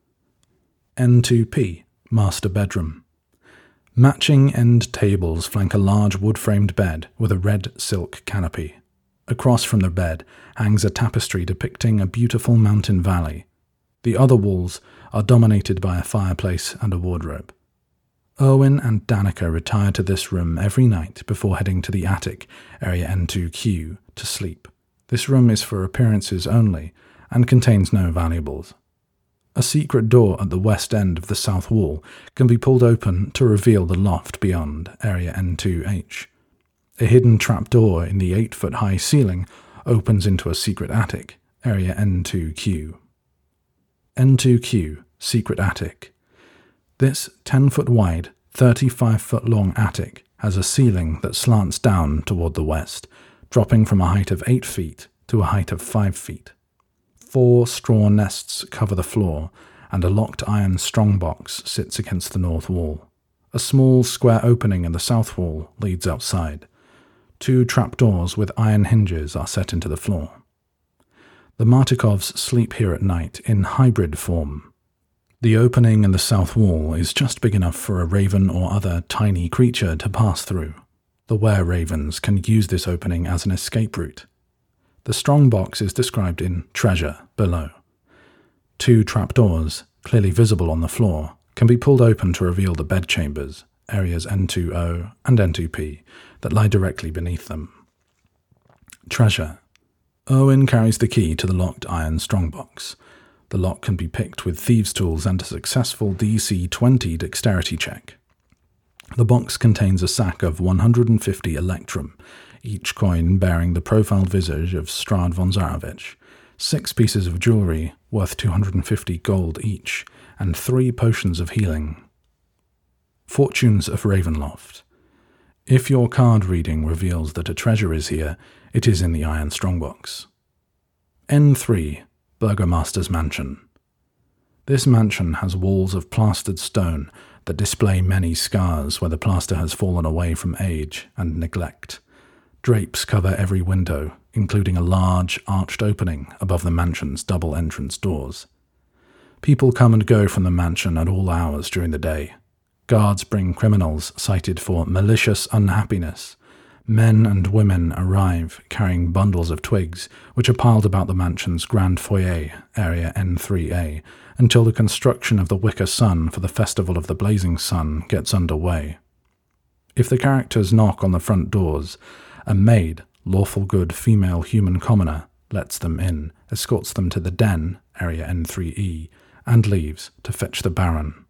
N two P, master bedroom. Matching end tables flank a large wood-framed bed with a red silk canopy. Across from the bed hangs a tapestry depicting a beautiful mountain valley. The other walls are dominated by a fireplace and a wardrobe. Owen and Danica retire to this room every night before heading to the attic, area N two Q, to sleep. This room is for appearances only and contains no valuables. A secret door at the west end of the south wall can be pulled open to reveal the loft beyond, area N two H. A hidden trapdoor in the eight-foot-high ceiling opens into a secret attic, area N two Q. N two Q, secret attic. This ten-foot-wide, thirty-five-foot-long attic has a ceiling that slants down toward the west, dropping from a height of eight feet to a height of five feet. Four straw nests cover the floor, and a locked iron strongbox sits against the north wall. A small square opening in the south wall leads outside. Two trapdoors with iron hinges are set into the floor. The Martikovs sleep here at night in hybrid form. The opening in the south wall is just big enough for a raven or other tiny creature to pass through. The were-ravens can use this opening as an escape route. The strongbox is described in Treasure below. Two trapdoors, clearly visible on the floor, can be pulled open to reveal the bedchambers, areas N two O and N two P, that lie directly beneath them. Treasure. Owen carries the key to the locked iron strongbox. The lock can be picked with thieves' tools and a successful D C twenty dexterity check. The box contains a sack of one hundred fifty electrum, each coin bearing the profiled visage of Strahd von Zarovich, six pieces of jewellery worth two hundred fifty gold each, and three potions of healing. Fortunes of Ravenloft. If your card reading reveals that a treasure is here, it is in the iron strongbox. N three, Burgomaster's Mansion. This mansion has walls of plastered stone that display many scars where the plaster has fallen away from age and neglect. Drapes cover every window, including a large, arched opening above the mansion's double entrance doors. People come and go from the mansion at all hours during the day. Guards bring criminals cited for malicious unhappiness. Men and women arrive carrying bundles of twigs, which are piled about the mansion's grand foyer, area N three A, until the construction of the Wicker Sun for the Festival of the Blazing Sun gets underway. If the characters knock on the front doors, a maid, lawful good female human commoner, lets them in, escorts them to the den, area N three E, and leaves to fetch the Baron.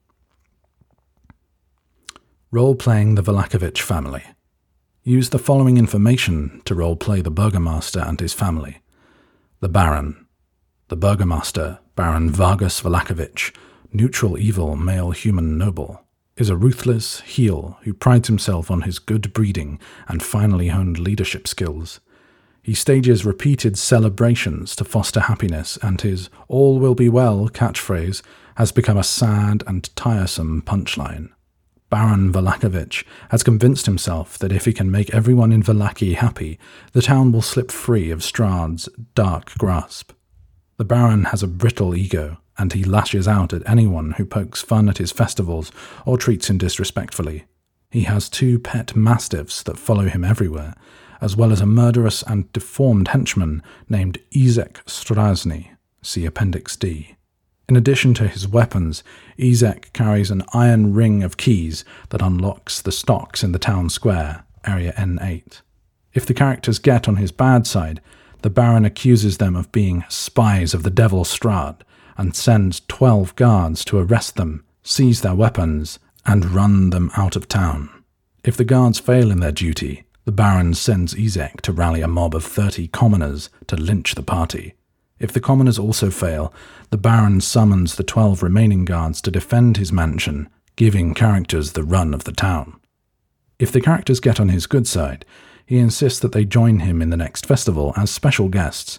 Role-playing the Vlachovich family. Use the following information to role-play the Burgomaster and his family. The Baron. The Burgomaster, Baron Vargas Vlachovich, neutral evil male human noble, is a ruthless heel who prides himself on his good breeding and finely honed leadership skills. He stages repeated celebrations to foster happiness, and his "all will be well" catchphrase has become a sad and tiresome punchline. Baron Vlachovich has convinced himself that if he can make everyone in Vallaki happy, the town will slip free of Strahd's dark grasp. The Baron has a brittle ego, and he lashes out at anyone who pokes fun at his festivals or treats him disrespectfully. He has two pet mastiffs that follow him everywhere, as well as a murderous and deformed henchman named Izek Strasny, see Appendix D. In addition to his weapons, Izek carries an iron ring of keys that unlocks the stocks in the town square, area N eight. If the characters get on his bad side, the Baron accuses them of being spies of the Devil Strahd and sends twelve guards to arrest them, seize their weapons, and run them out of town. If the guards fail in their duty, the Baron sends Izek to rally a mob of thirty commoners to lynch the party. If the commoners also fail, the Baron summons the twelve remaining guards to defend his mansion, giving characters the run of the town. If the characters get on his good side, he insists that they join him in the next festival as special guests,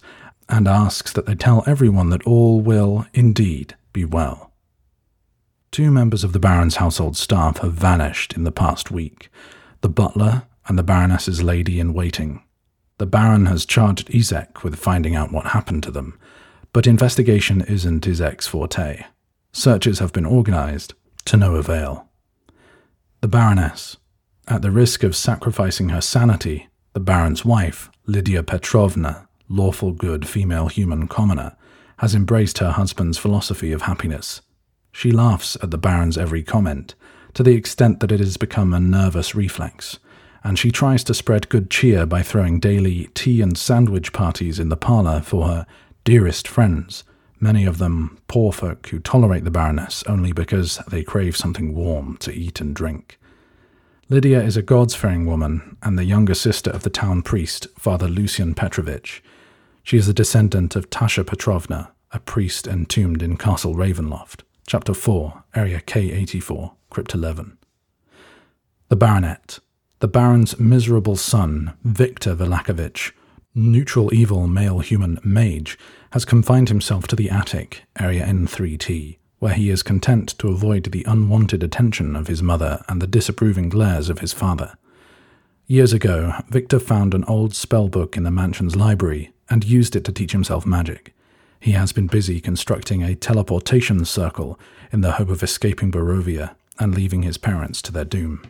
and asks that they tell everyone that all will, indeed, be well. Two members of the Baron's household staff have vanished in the past week, the butler and the Baroness's lady-in-waiting. The Baron has charged Izek with finding out what happened to them, but investigation isn't Izek's forte. Searches have been organized, to no avail. The Baroness, at the risk of sacrificing her sanity, the Baron's wife, Lydia Petrovna, lawful good female human commoner, has embraced her husband's philosophy of happiness. She laughs at the Baron's every comment, to the extent that it has become a nervous reflex, and she tries to spread good cheer by throwing daily tea and sandwich parties in the parlour for her dearest friends, many of them poor folk who tolerate the Baroness only because they crave something warm to eat and drink. Lydia is a gods-fearing woman and the younger sister of the town priest, Father Lucian Petrovich. She is a descendant of Tasha Petrovna, a priest entombed in Castle Ravenloft, Chapter four, Area K eighty-four, Crypt eleven. The Baronet, the Baron's miserable son, Victor Velakovich, neutral evil male human mage, has confined himself to the attic, Area N three T, where he is content to avoid the unwanted attention of his mother and the disapproving glares of his father. Years ago, Victor found an old spellbook in the mansion's library and used it to teach himself magic. He has been busy constructing a teleportation circle in the hope of escaping Barovia and leaving his parents to their doom.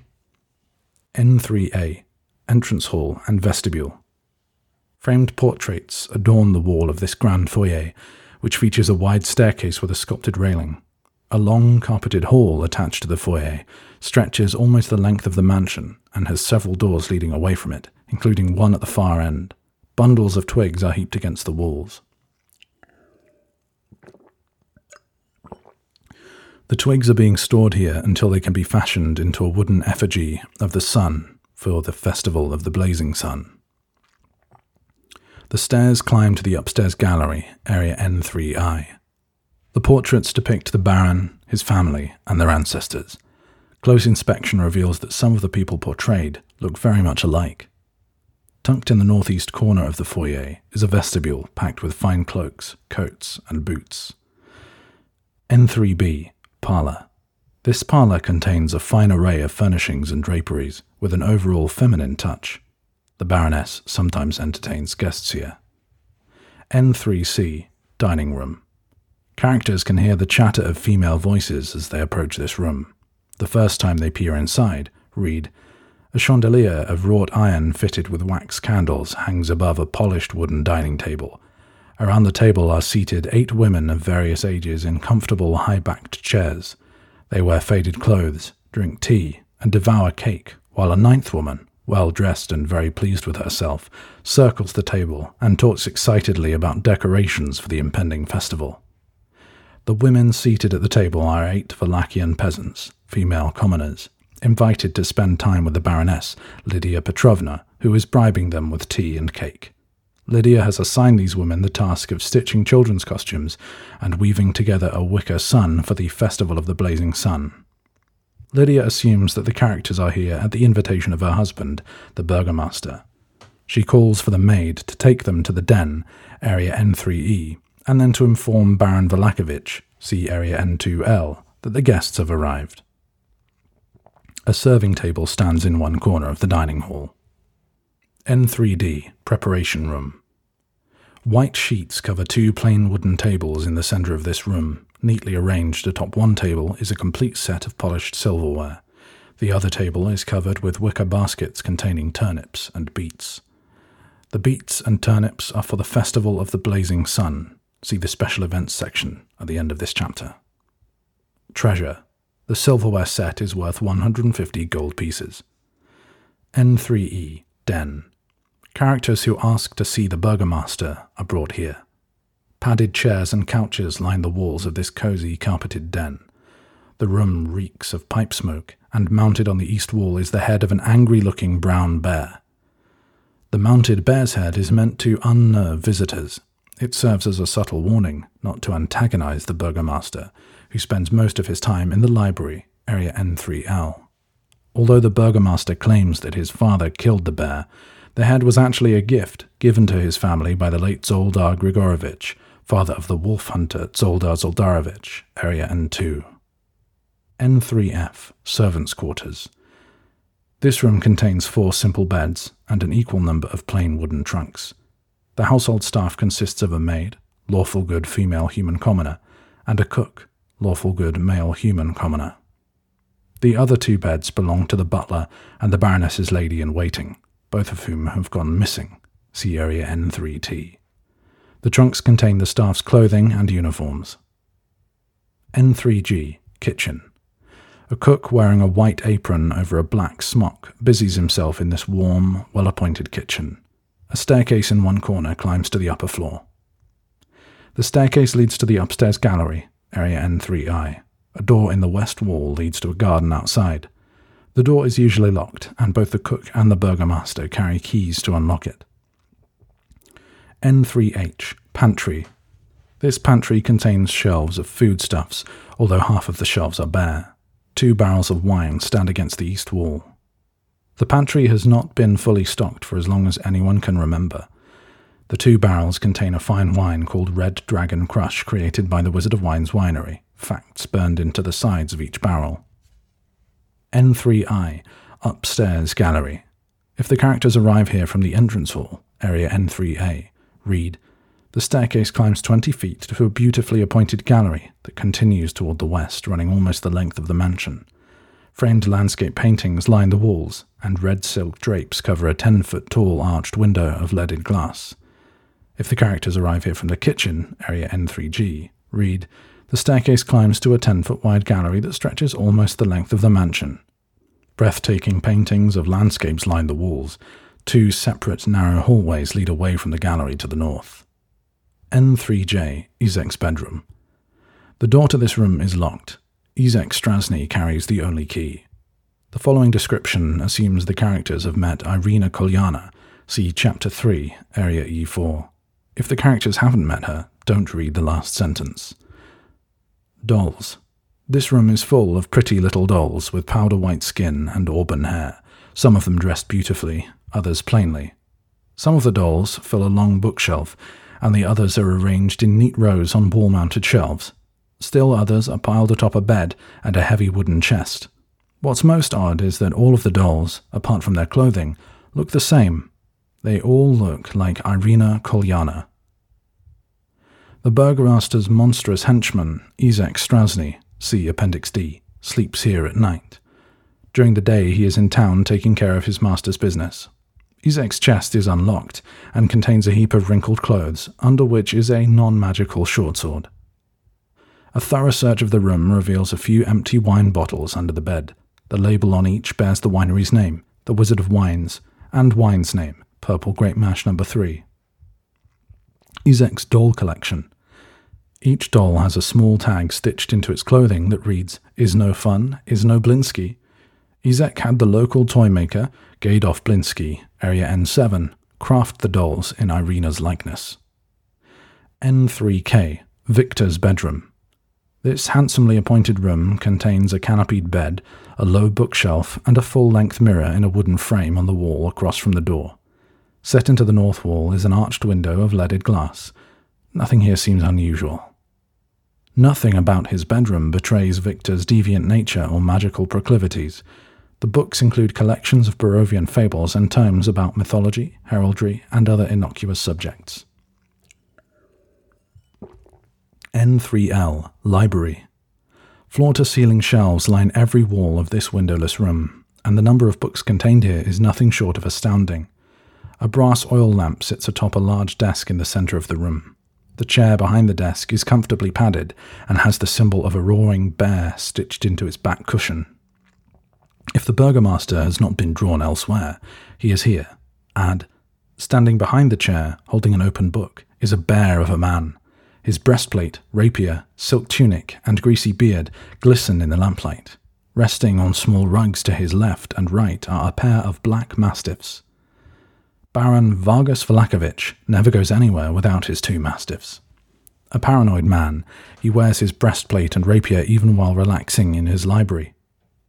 N three A, Entrance Hall and Vestibule. Framed portraits adorn the wall of this grand foyer, which features a wide staircase with a sculpted railing. A long carpeted hall attached to the foyer stretches almost the length of the mansion and has several doors leading away from it, including one at the far end. Bundles of twigs are heaped against the walls. The twigs are being stored here until they can be fashioned into a wooden effigy of the sun for the Festival of the Blazing Sun. The stairs climb to the upstairs gallery, Area N three I. The portraits depict the Baron, his family, and their ancestors. Close inspection reveals that some of the people portrayed look very much alike. Tucked in the northeast corner of the foyer is a vestibule packed with fine cloaks, coats, and boots. N three B, Parlour. This parlour contains a fine array of furnishings and draperies, with an overall feminine touch. The Baroness sometimes entertains guests here. N three C, Dining Room. Characters can hear the chatter of female voices as they approach this room. The first time they peer inside, read, "A chandelier of wrought iron fitted with wax candles hangs above a polished wooden dining table. Around the table are seated eight women of various ages in comfortable high-backed chairs. They wear faded clothes, drink tea, and devour cake, while a ninth woman, well-dressed and very pleased with herself, circles the table and talks excitedly about decorations for the impending festival. The women seated at the table are eight Wallachian peasants, female commoners, invited to spend time with the Baroness, Lydia Petrovna, who is bribing them with tea and cake. Lydia has assigned these women the task of stitching children's costumes and weaving together a wicker sun for the Festival of the Blazing Sun. Lydia assumes that the characters are here at the invitation of her husband, the Burgomaster. She calls for the maid to take them to the den, Area N three E, and then to inform Baron Velakovich, see Area N two L, that the guests have arrived. A serving table stands in one corner of the dining hall. N three D, Preparation Room. White sheets cover two plain wooden tables in the centre of this room. Neatly arranged atop one table is a complete set of polished silverware. The other table is covered with wicker baskets containing turnips and beets. The beets and turnips are for the Festival of the Blazing Sun. See the special events section at the end of this chapter. Treasure. The silverware set is worth one hundred fifty gold pieces. N three E, Den. Characters who ask to see the Burgomaster are brought here. Padded chairs and couches line the walls of this cosy, carpeted den. The room reeks of pipe smoke, and mounted on the east wall is the head of an angry-looking brown bear. The mounted bear's head is meant to unnerve visitors. It serves as a subtle warning not to antagonize the Burgomaster, who spends most of his time in the library, Area N three L. Although the Burgomaster claims that his father killed the bear, The head was actually a gift given to his family by the late Zoldar Grigorovich, father of the wolf hunter Zoldar Zoldarovich, Area N two. N three F, Servants' Quarters. This room contains four simple beds and an equal number of plain wooden trunks. The household staff consists of a maid, lawful good female human commoner, and a cook, lawful good male human commoner. The other two beds belong to the butler and the Baroness's lady-in-waiting, both of whom have gone missing. See Area N three T. The trunks contain the staff's clothing and uniforms. N three G, Kitchen. A cook wearing a white apron over a black smock busies himself in this warm, well-appointed kitchen. A staircase in one corner climbs to the upper floor. The staircase leads to the upstairs gallery, Area N three I. A door in the west wall leads to a garden outside. The door is usually locked, and both the cook and the burgomaster carry keys to unlock it. N three H, Pantry. This pantry contains shelves of foodstuffs, although half of the shelves are bare. Two barrels of wine stand against the east wall. The pantry has not been fully stocked for as long as anyone can remember. The two barrels contain a fine wine called Red Dragon Crush, created by the Wizard of Wine's winery, facts burned into the sides of each barrel. N three I, Upstairs Gallery. If the characters arrive here from the entrance hall, Area N three A, read, the staircase climbs twenty feet to a beautifully appointed gallery that continues toward the west, running almost the length of the mansion. Framed landscape paintings line the walls, and red silk drapes cover a ten-foot-tall arched window of leaded glass. If the characters arrive here from the kitchen, Area N three G, read, the staircase climbs to a ten-foot-wide gallery that stretches almost the length of the mansion. Breathtaking paintings of landscapes line the walls. Two separate narrow hallways lead away from the gallery to the north. N three J, Izek's bedroom. The door to this room is locked. Izek Strasny carries the only key. The following description assumes the characters have met Irina Kolyana, see Chapter three, Area E four. If the characters haven't met her, don't read the last sentence. Dolls. This room is full of pretty little dolls with powder white skin and auburn hair, some of them dressed beautifully, others plainly. Some of the dolls fill a long bookshelf, and the others are arranged in neat rows on wall-mounted shelves. Still others are piled atop a bed and a heavy wooden chest. What's most odd is that all of the dolls, apart from their clothing, look the same. They all look like Irina Kolyana. The burgomaster's monstrous henchman, Izek Strasny, see Appendix D, sleeps here at night. During the day he is in town taking care of his master's business. Izek's chest is unlocked and contains a heap of wrinkled clothes, under which is a non-magical short sword. A thorough search of the room reveals a few empty wine bottles under the bed. The label on each bears the winery's name, the Wizard of Wines, and wine's name, Purple Grape Mash Number three. Izek's doll collection. Each doll has a small tag stitched into its clothing that reads, Is no fun, is no Blinsky. Izek had the local toy maker, Gadolf Blinsky, Area N seven, craft the dolls in Irina's likeness. N three K, Victor's bedroom. This handsomely appointed room contains a canopied bed, a low bookshelf, and a full-length mirror in a wooden frame on the wall across from the door. Set into the north wall is an arched window of leaded glass. Nothing here seems unusual. Nothing about his bedroom betrays Victor's deviant nature or magical proclivities. The books include collections of Barovian fables and tomes about mythology, heraldry, and other innocuous subjects. N three L, Library. Floor-to-ceiling shelves line every wall of this windowless room, and the number of books contained here is nothing short of astounding. A brass oil lamp sits atop a large desk in the center of the room. The chair behind the desk is comfortably padded and has the symbol of a roaring bear stitched into its back cushion. If the burgomaster has not been drawn elsewhere, he is here, and, standing behind the chair, holding an open book, is a bear of a man. His breastplate, rapier, silk tunic, and greasy beard glisten in the lamplight. Resting on small rugs to his left and right are a pair of black mastiffs. Baron Vargas Vlachovich never goes anywhere without his two mastiffs. A paranoid man, he wears his breastplate and rapier even while relaxing in his library.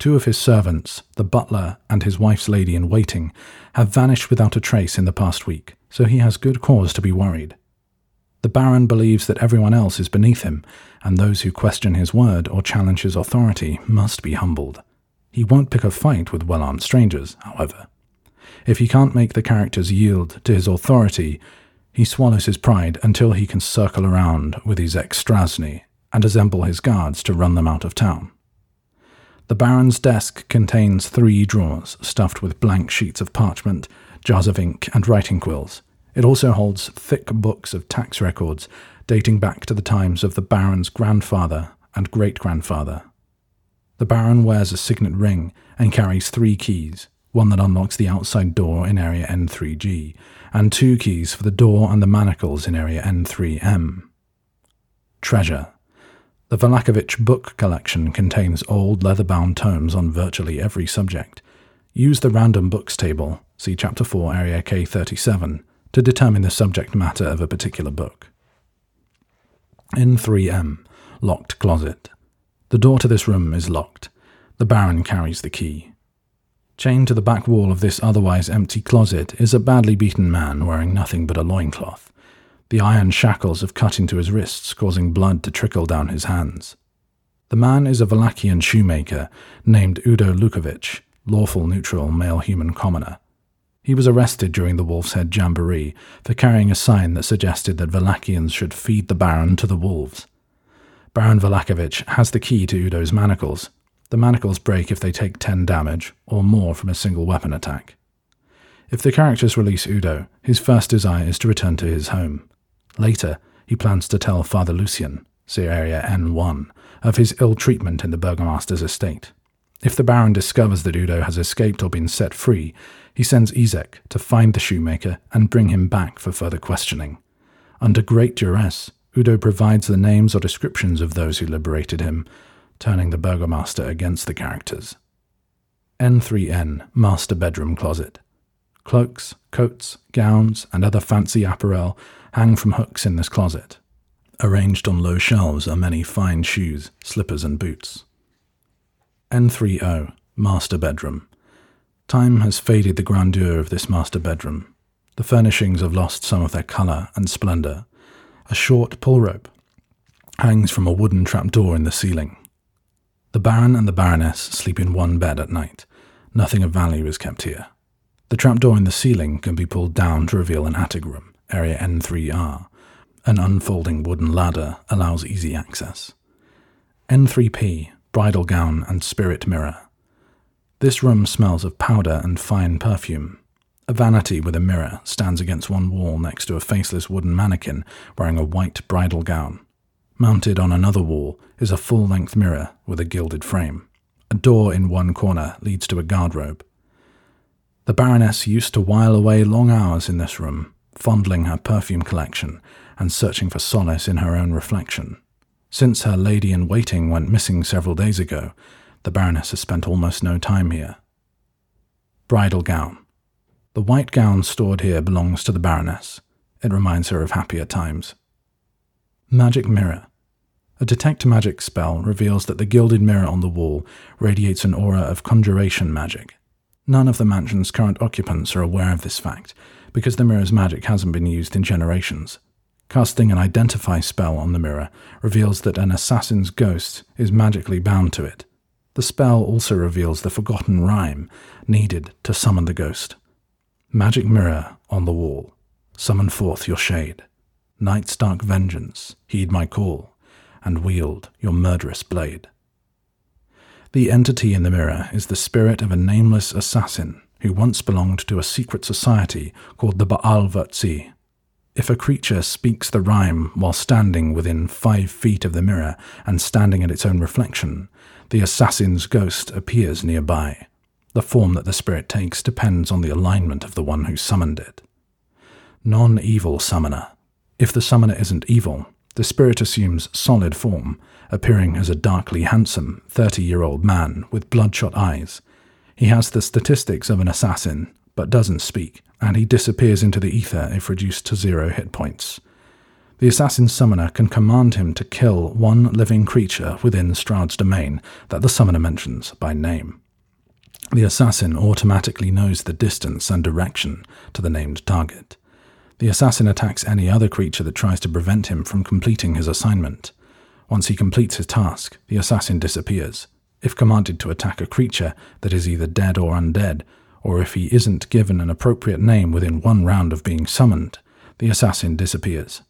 Two of his servants, the butler and his wife's lady-in-waiting, have vanished without a trace in the past week, so he has good cause to be worried. The Baron believes that everyone else is beneath him, and those who question his word or challenge his authority must be humbled. He won't pick a fight with well-armed strangers, however. If he can't make the characters yield to his authority, he swallows his pride until he can circle around with his ex-Strasny and assemble his guards to run them out of town. The Baron's desk contains three drawers stuffed with blank sheets of parchment, jars of ink, and writing quills. It also holds thick books of tax records dating back to the times of the Baron's grandfather and great-grandfather. The Baron wears a signet ring and carries three keys, one that unlocks the outside door in Area N three G, and two keys for the door and the manacles in Area N three M. Treasure. The Valakovich book collection contains old leather-bound tomes on virtually every subject. Use the random books table, see Chapter four, Area K thirty-seven, to determine the subject matter of a particular book. N three M, locked closet. The door to this room is locked. The Baron carries the key. Chained to the back wall of this otherwise empty closet is a badly beaten man wearing nothing but a loincloth. The iron shackles have cut into his wrists, causing blood to trickle down his hands. The man is a Wallachian shoemaker named Udo Lukovich, lawful neutral male human commoner. He was arrested during the Wolf's Head Jamboree for carrying a sign that suggested that Wallachians should feed the Baron to the wolves. Baron Valakovich has the key to Udo's manacles. The manacles break if they take ten damage, or more from a single weapon attack. If the characters release Udo, his first desire is to return to his home. Later, he plans to tell Father Lucien, see Area N one, of his ill treatment in the Burgomaster's estate. If the Baron discovers that Udo has escaped or been set free, he sends Izek to find the shoemaker and bring him back for further questioning. Under great duress, Udo provides the names or descriptions of those who liberated him, turning the Burgomaster against the characters. N three N, Master Bedroom Closet. Cloaks, coats, gowns, and other fancy apparel hang from hooks in this closet. Arranged on low shelves are many fine shoes, slippers, and boots. N three O, Master Bedroom. Time has faded the grandeur of this master bedroom. The furnishings have lost some of their colour and splendour. A short pull rope hangs from a wooden trapdoor in the ceiling. The Baron and the Baroness sleep in one bed at night. Nothing of value is kept here. The trapdoor in the ceiling can be pulled down to reveal an attic room, Area N three R. An unfolding wooden ladder allows easy access. N three P, Bridal Gown and Spirit Mirror. This room smells of powder and fine perfume. A vanity with a mirror stands against one wall next to a faceless wooden mannequin wearing a white bridal gown. Mounted on another wall is a full-length mirror with a gilded frame. A door in one corner leads to a garderobe. The Baroness used to while away long hours in this room, fondling her perfume collection and searching for solace in her own reflection. Since her lady-in-waiting went missing several days ago, the Baroness has spent almost no time here. Bridal Gown. The white gown stored here belongs to the Baroness. It reminds her of happier times. Magic Mirror. A detect magic spell reveals that the gilded mirror on the wall radiates an aura of conjuration magic. None of the mansion's current occupants are aware of this fact, because the mirror's magic hasn't been used in generations. Casting an identify spell on the mirror reveals that an assassin's ghost is magically bound to it. The spell also reveals the forgotten rhyme needed to summon the ghost. Magic mirror on the wall, summon forth your shade. Night's dark vengeance, heed my call, and wield your murderous blade. The entity in the mirror is the spirit of a nameless assassin who once belonged to a secret society called the Baal Vatsi. If a creature speaks the rhyme while standing within five feet of the mirror and standing at its own reflection, the assassin's ghost appears nearby. The form that the spirit takes depends on the alignment of the one who summoned it. Non-evil summoner. If the summoner isn't evil, the spirit assumes solid form, appearing as a darkly handsome, thirty-year-old man with bloodshot eyes. He has the statistics of an assassin, but doesn't speak, and he disappears into the ether if reduced to zero hit points. The assassin summoner can command him to kill one living creature within Strahd's domain that the summoner mentions by name. The assassin automatically knows the distance and direction to the named target. The assassin attacks any other creature that tries to prevent him from completing his assignment. Once he completes his task, the assassin disappears. If commanded to attack a creature that is either dead or undead, or if he isn't given an appropriate name within one round of being summoned, the assassin disappears.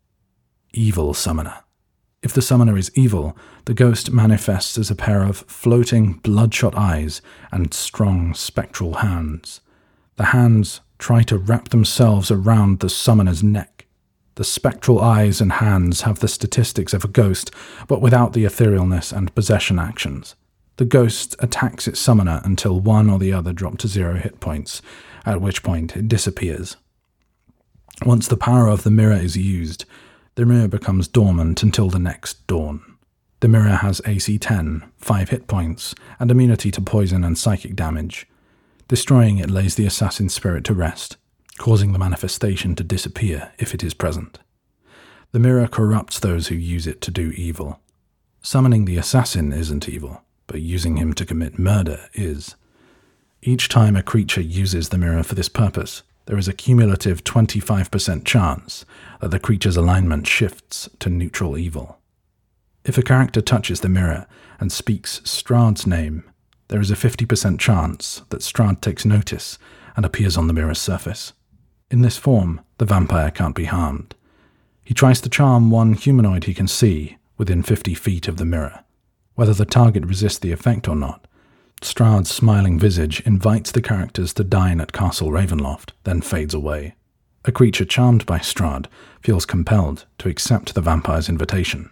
Evil Summoner. If the summoner is evil, the ghost manifests as a pair of floating, bloodshot eyes and strong, spectral hands. The hands try to wrap themselves around the summoner's neck. The spectral eyes and hands have the statistics of a ghost, but without the etherealness and possession actions. The ghost attacks its summoner until one or the other drop to zero hit points, at which point it disappears. Once the power of the mirror is used, the mirror becomes dormant until the next dawn. The mirror has A C ten, five hit points, and immunity to poison and psychic damage. Destroying it lays the assassin's spirit to rest, causing the manifestation to disappear if it is present. The mirror corrupts those who use it to do evil. Summoning the assassin isn't evil, but using him to commit murder is. Each time a creature uses the mirror for this purpose, there is a cumulative twenty-five percent chance that the creature's alignment shifts to neutral evil. If a character touches the mirror and speaks Strahd's name, there is a fifty percent chance that Strahd takes notice and appears on the mirror's surface. In this form, the vampire can't be harmed. He tries to charm one humanoid he can see within fifty feet of the mirror. Whether the target resists the effect or not, Strahd's smiling visage invites the characters to dine at Castle Ravenloft, then fades away. A creature charmed by Strahd feels compelled to accept the vampire's invitation.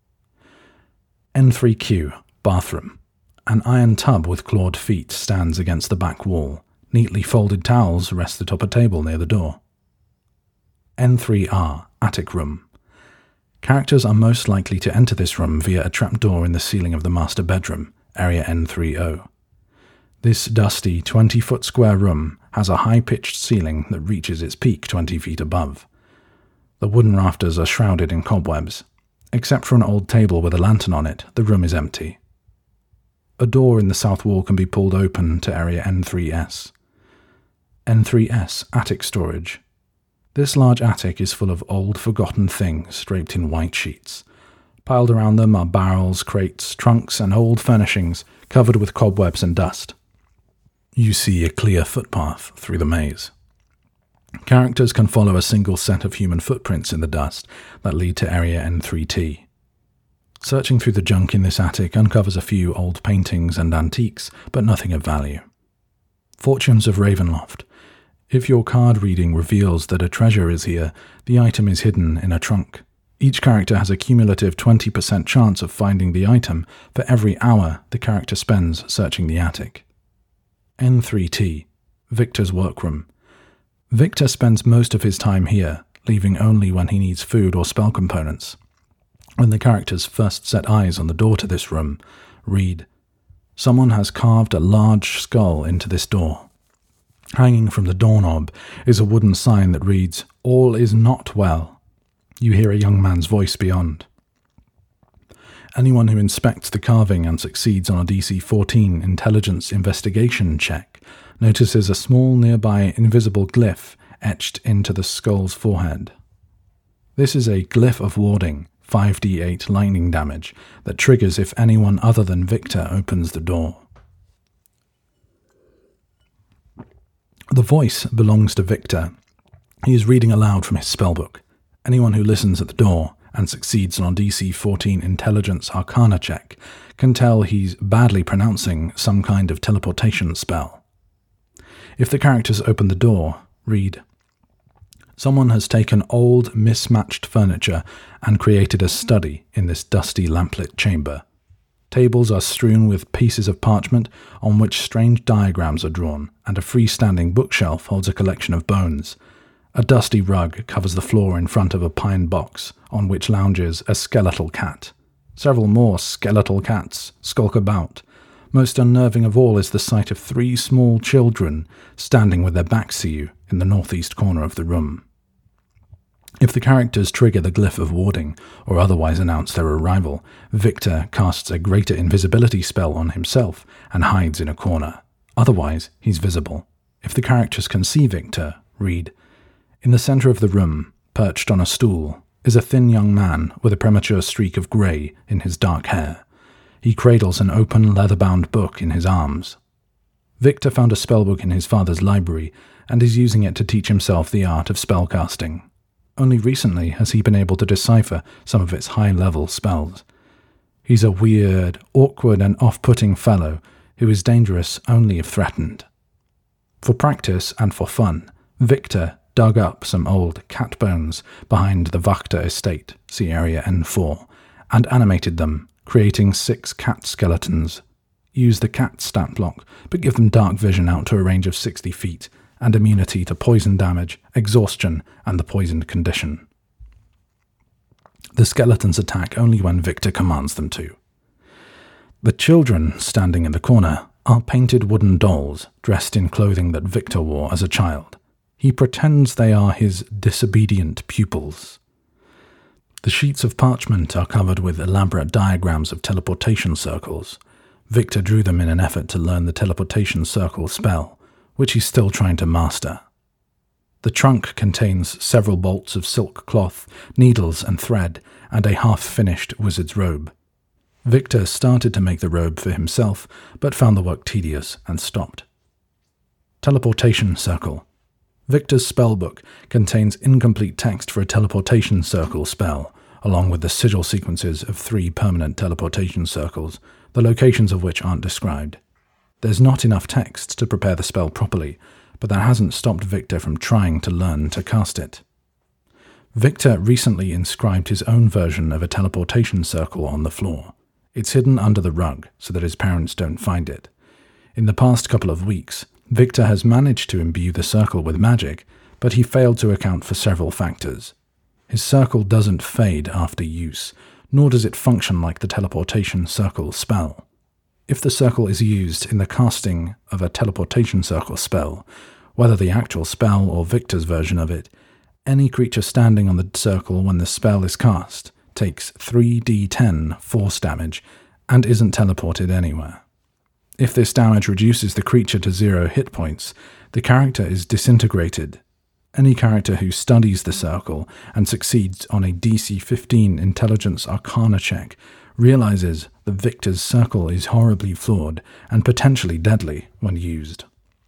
N three Q, Bathroom. An iron tub with clawed feet stands against the back wall. Neatly folded towels rest atop a table near the door. N three R, Attic Room. Characters are most likely to enter this room via a trapdoor in the ceiling of the master bedroom, area N three O. This dusty twenty-foot square room has a high-pitched ceiling that reaches its peak twenty feet above. The wooden rafters are shrouded in cobwebs. Except for an old table with a lantern on it, the room is empty. A door in the south wall can be pulled open to area N three S. N three S, Attic Storage. This large attic is full of old, forgotten things draped in white sheets. Piled around them are barrels, crates, trunks, and old furnishings covered with cobwebs and dust. You see a clear footpath through the maze. Characters can follow a single set of human footprints in the dust that lead to area N three T. Searching through the junk in this attic uncovers a few old paintings and antiques, but nothing of value. Fortunes of Ravenloft. If your card reading reveals that a treasure is here, the item is hidden in a trunk. Each character has a cumulative twenty percent chance of finding the item for every hour the character spends searching the attic. N three T, Victor's Workroom. Victor spends most of his time here, leaving only when he needs food or spell components. When the characters first set eyes on the door to this room, read, "Someone has carved a large skull into this door." Hanging from the doorknob is a wooden sign that reads, "All is not well." You hear a young man's voice beyond. Anyone who inspects the carving and succeeds on a D C fourteen intelligence investigation check notices a small nearby invisible glyph etched into the skull's forehead. This is a glyph of warding, five d eight lightning damage, that triggers if anyone other than Victor opens the door. The voice belongs to Victor. He is reading aloud from his spellbook. Anyone who listens at the door and succeeds on a D C fourteen Intelligence Arcana check can tell he's badly pronouncing some kind of teleportation spell. If the characters open the door, read, "Someone has taken old, mismatched furniture and created a study in this dusty lamplit chamber. Tables are strewn with pieces of parchment on which strange diagrams are drawn, and a freestanding bookshelf holds a collection of bones. A dusty rug covers the floor in front of a pine box, on which lounges a skeletal cat. Several more skeletal cats skulk about. Most unnerving of all is the sight of three small children standing with their backs to you in the northeast corner of the room." If the characters trigger the glyph of warding, or otherwise announce their arrival, Victor casts a greater invisibility spell on himself and hides in a corner. Otherwise, he's visible. If the characters can see Victor, read, "In the center of the room, perched on a stool, is a thin young man with a premature streak of grey in his dark hair. He cradles an open, leather-bound book in his arms." Victor found a spellbook in his father's library and is using it to teach himself the art of spellcasting. Only recently has he been able to decipher some of its high-level spells. He's a weird, awkward and off-putting fellow who is dangerous only if threatened. For practice and for fun, Victor dug up some old cat bones behind the Wachter estate, see area N four, and animated them, creating six cat skeletons. Use the cat stat block, but give them dark vision out to a range of sixty feet, and immunity to poison damage, exhaustion, and the poisoned condition. The skeletons attack only when Victor commands them to. The children standing in the corner are painted wooden dolls dressed in clothing that Victor wore as a child. He pretends they are his disobedient pupils. The sheets of parchment are covered with elaborate diagrams of teleportation circles. Victor drew them in an effort to learn the teleportation circle spell, which he's still trying to master. The trunk contains several bolts of silk cloth, needles and thread, and a half-finished wizard's robe. Victor started to make the robe for himself, but found the work tedious and stopped. Teleportation circle. Victor's spellbook contains incomplete text for a teleportation circle spell, along with the sigil sequences of three permanent teleportation circles, the locations of which aren't described. There's not enough text to prepare the spell properly, but that hasn't stopped Victor from trying to learn to cast it. Victor recently inscribed his own version of a teleportation circle on the floor. It's hidden under the rug so that his parents don't find it. In the past couple of weeks, Victor has managed to imbue the circle with magic, but he failed to account for several factors. His circle doesn't fade after use, nor does it function like the teleportation circle spell. If the circle is used in the casting of a teleportation circle spell, whether the actual spell or Victor's version of it, any creature standing on the circle when the spell is cast takes three d ten force damage and isn't teleported anywhere. If this damage reduces the creature to zero hit points, the character is disintegrated. Any character who studies the circle and succeeds on a D C fifteen Intelligence Arcana check realizes that Victor's circle is horribly flawed and potentially deadly when used.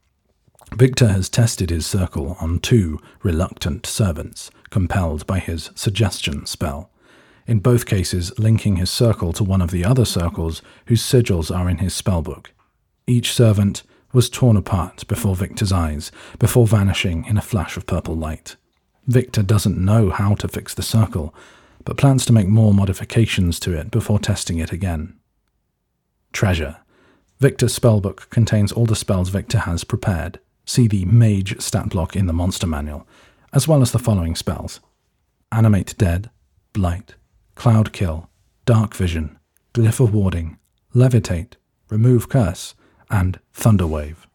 Victor has tested his circle on two reluctant servants, compelled by his suggestion spell, in both cases linking his circle to one of the other circles whose sigils are in his spellbook. Each servant was torn apart before Victor's eyes, before vanishing in a flash of purple light. Victor doesn't know how to fix the circle, but plans to make more modifications to it before testing it again. Treasure. Victor's spellbook contains all the spells Victor has prepared. See the Mage stat block in the monster manual, as well as the following spells: Animate Dead, Blight, Cloud Kill, Dark Vision, Glyph of Warding, Levitate, Remove Curse, and Thunderwave.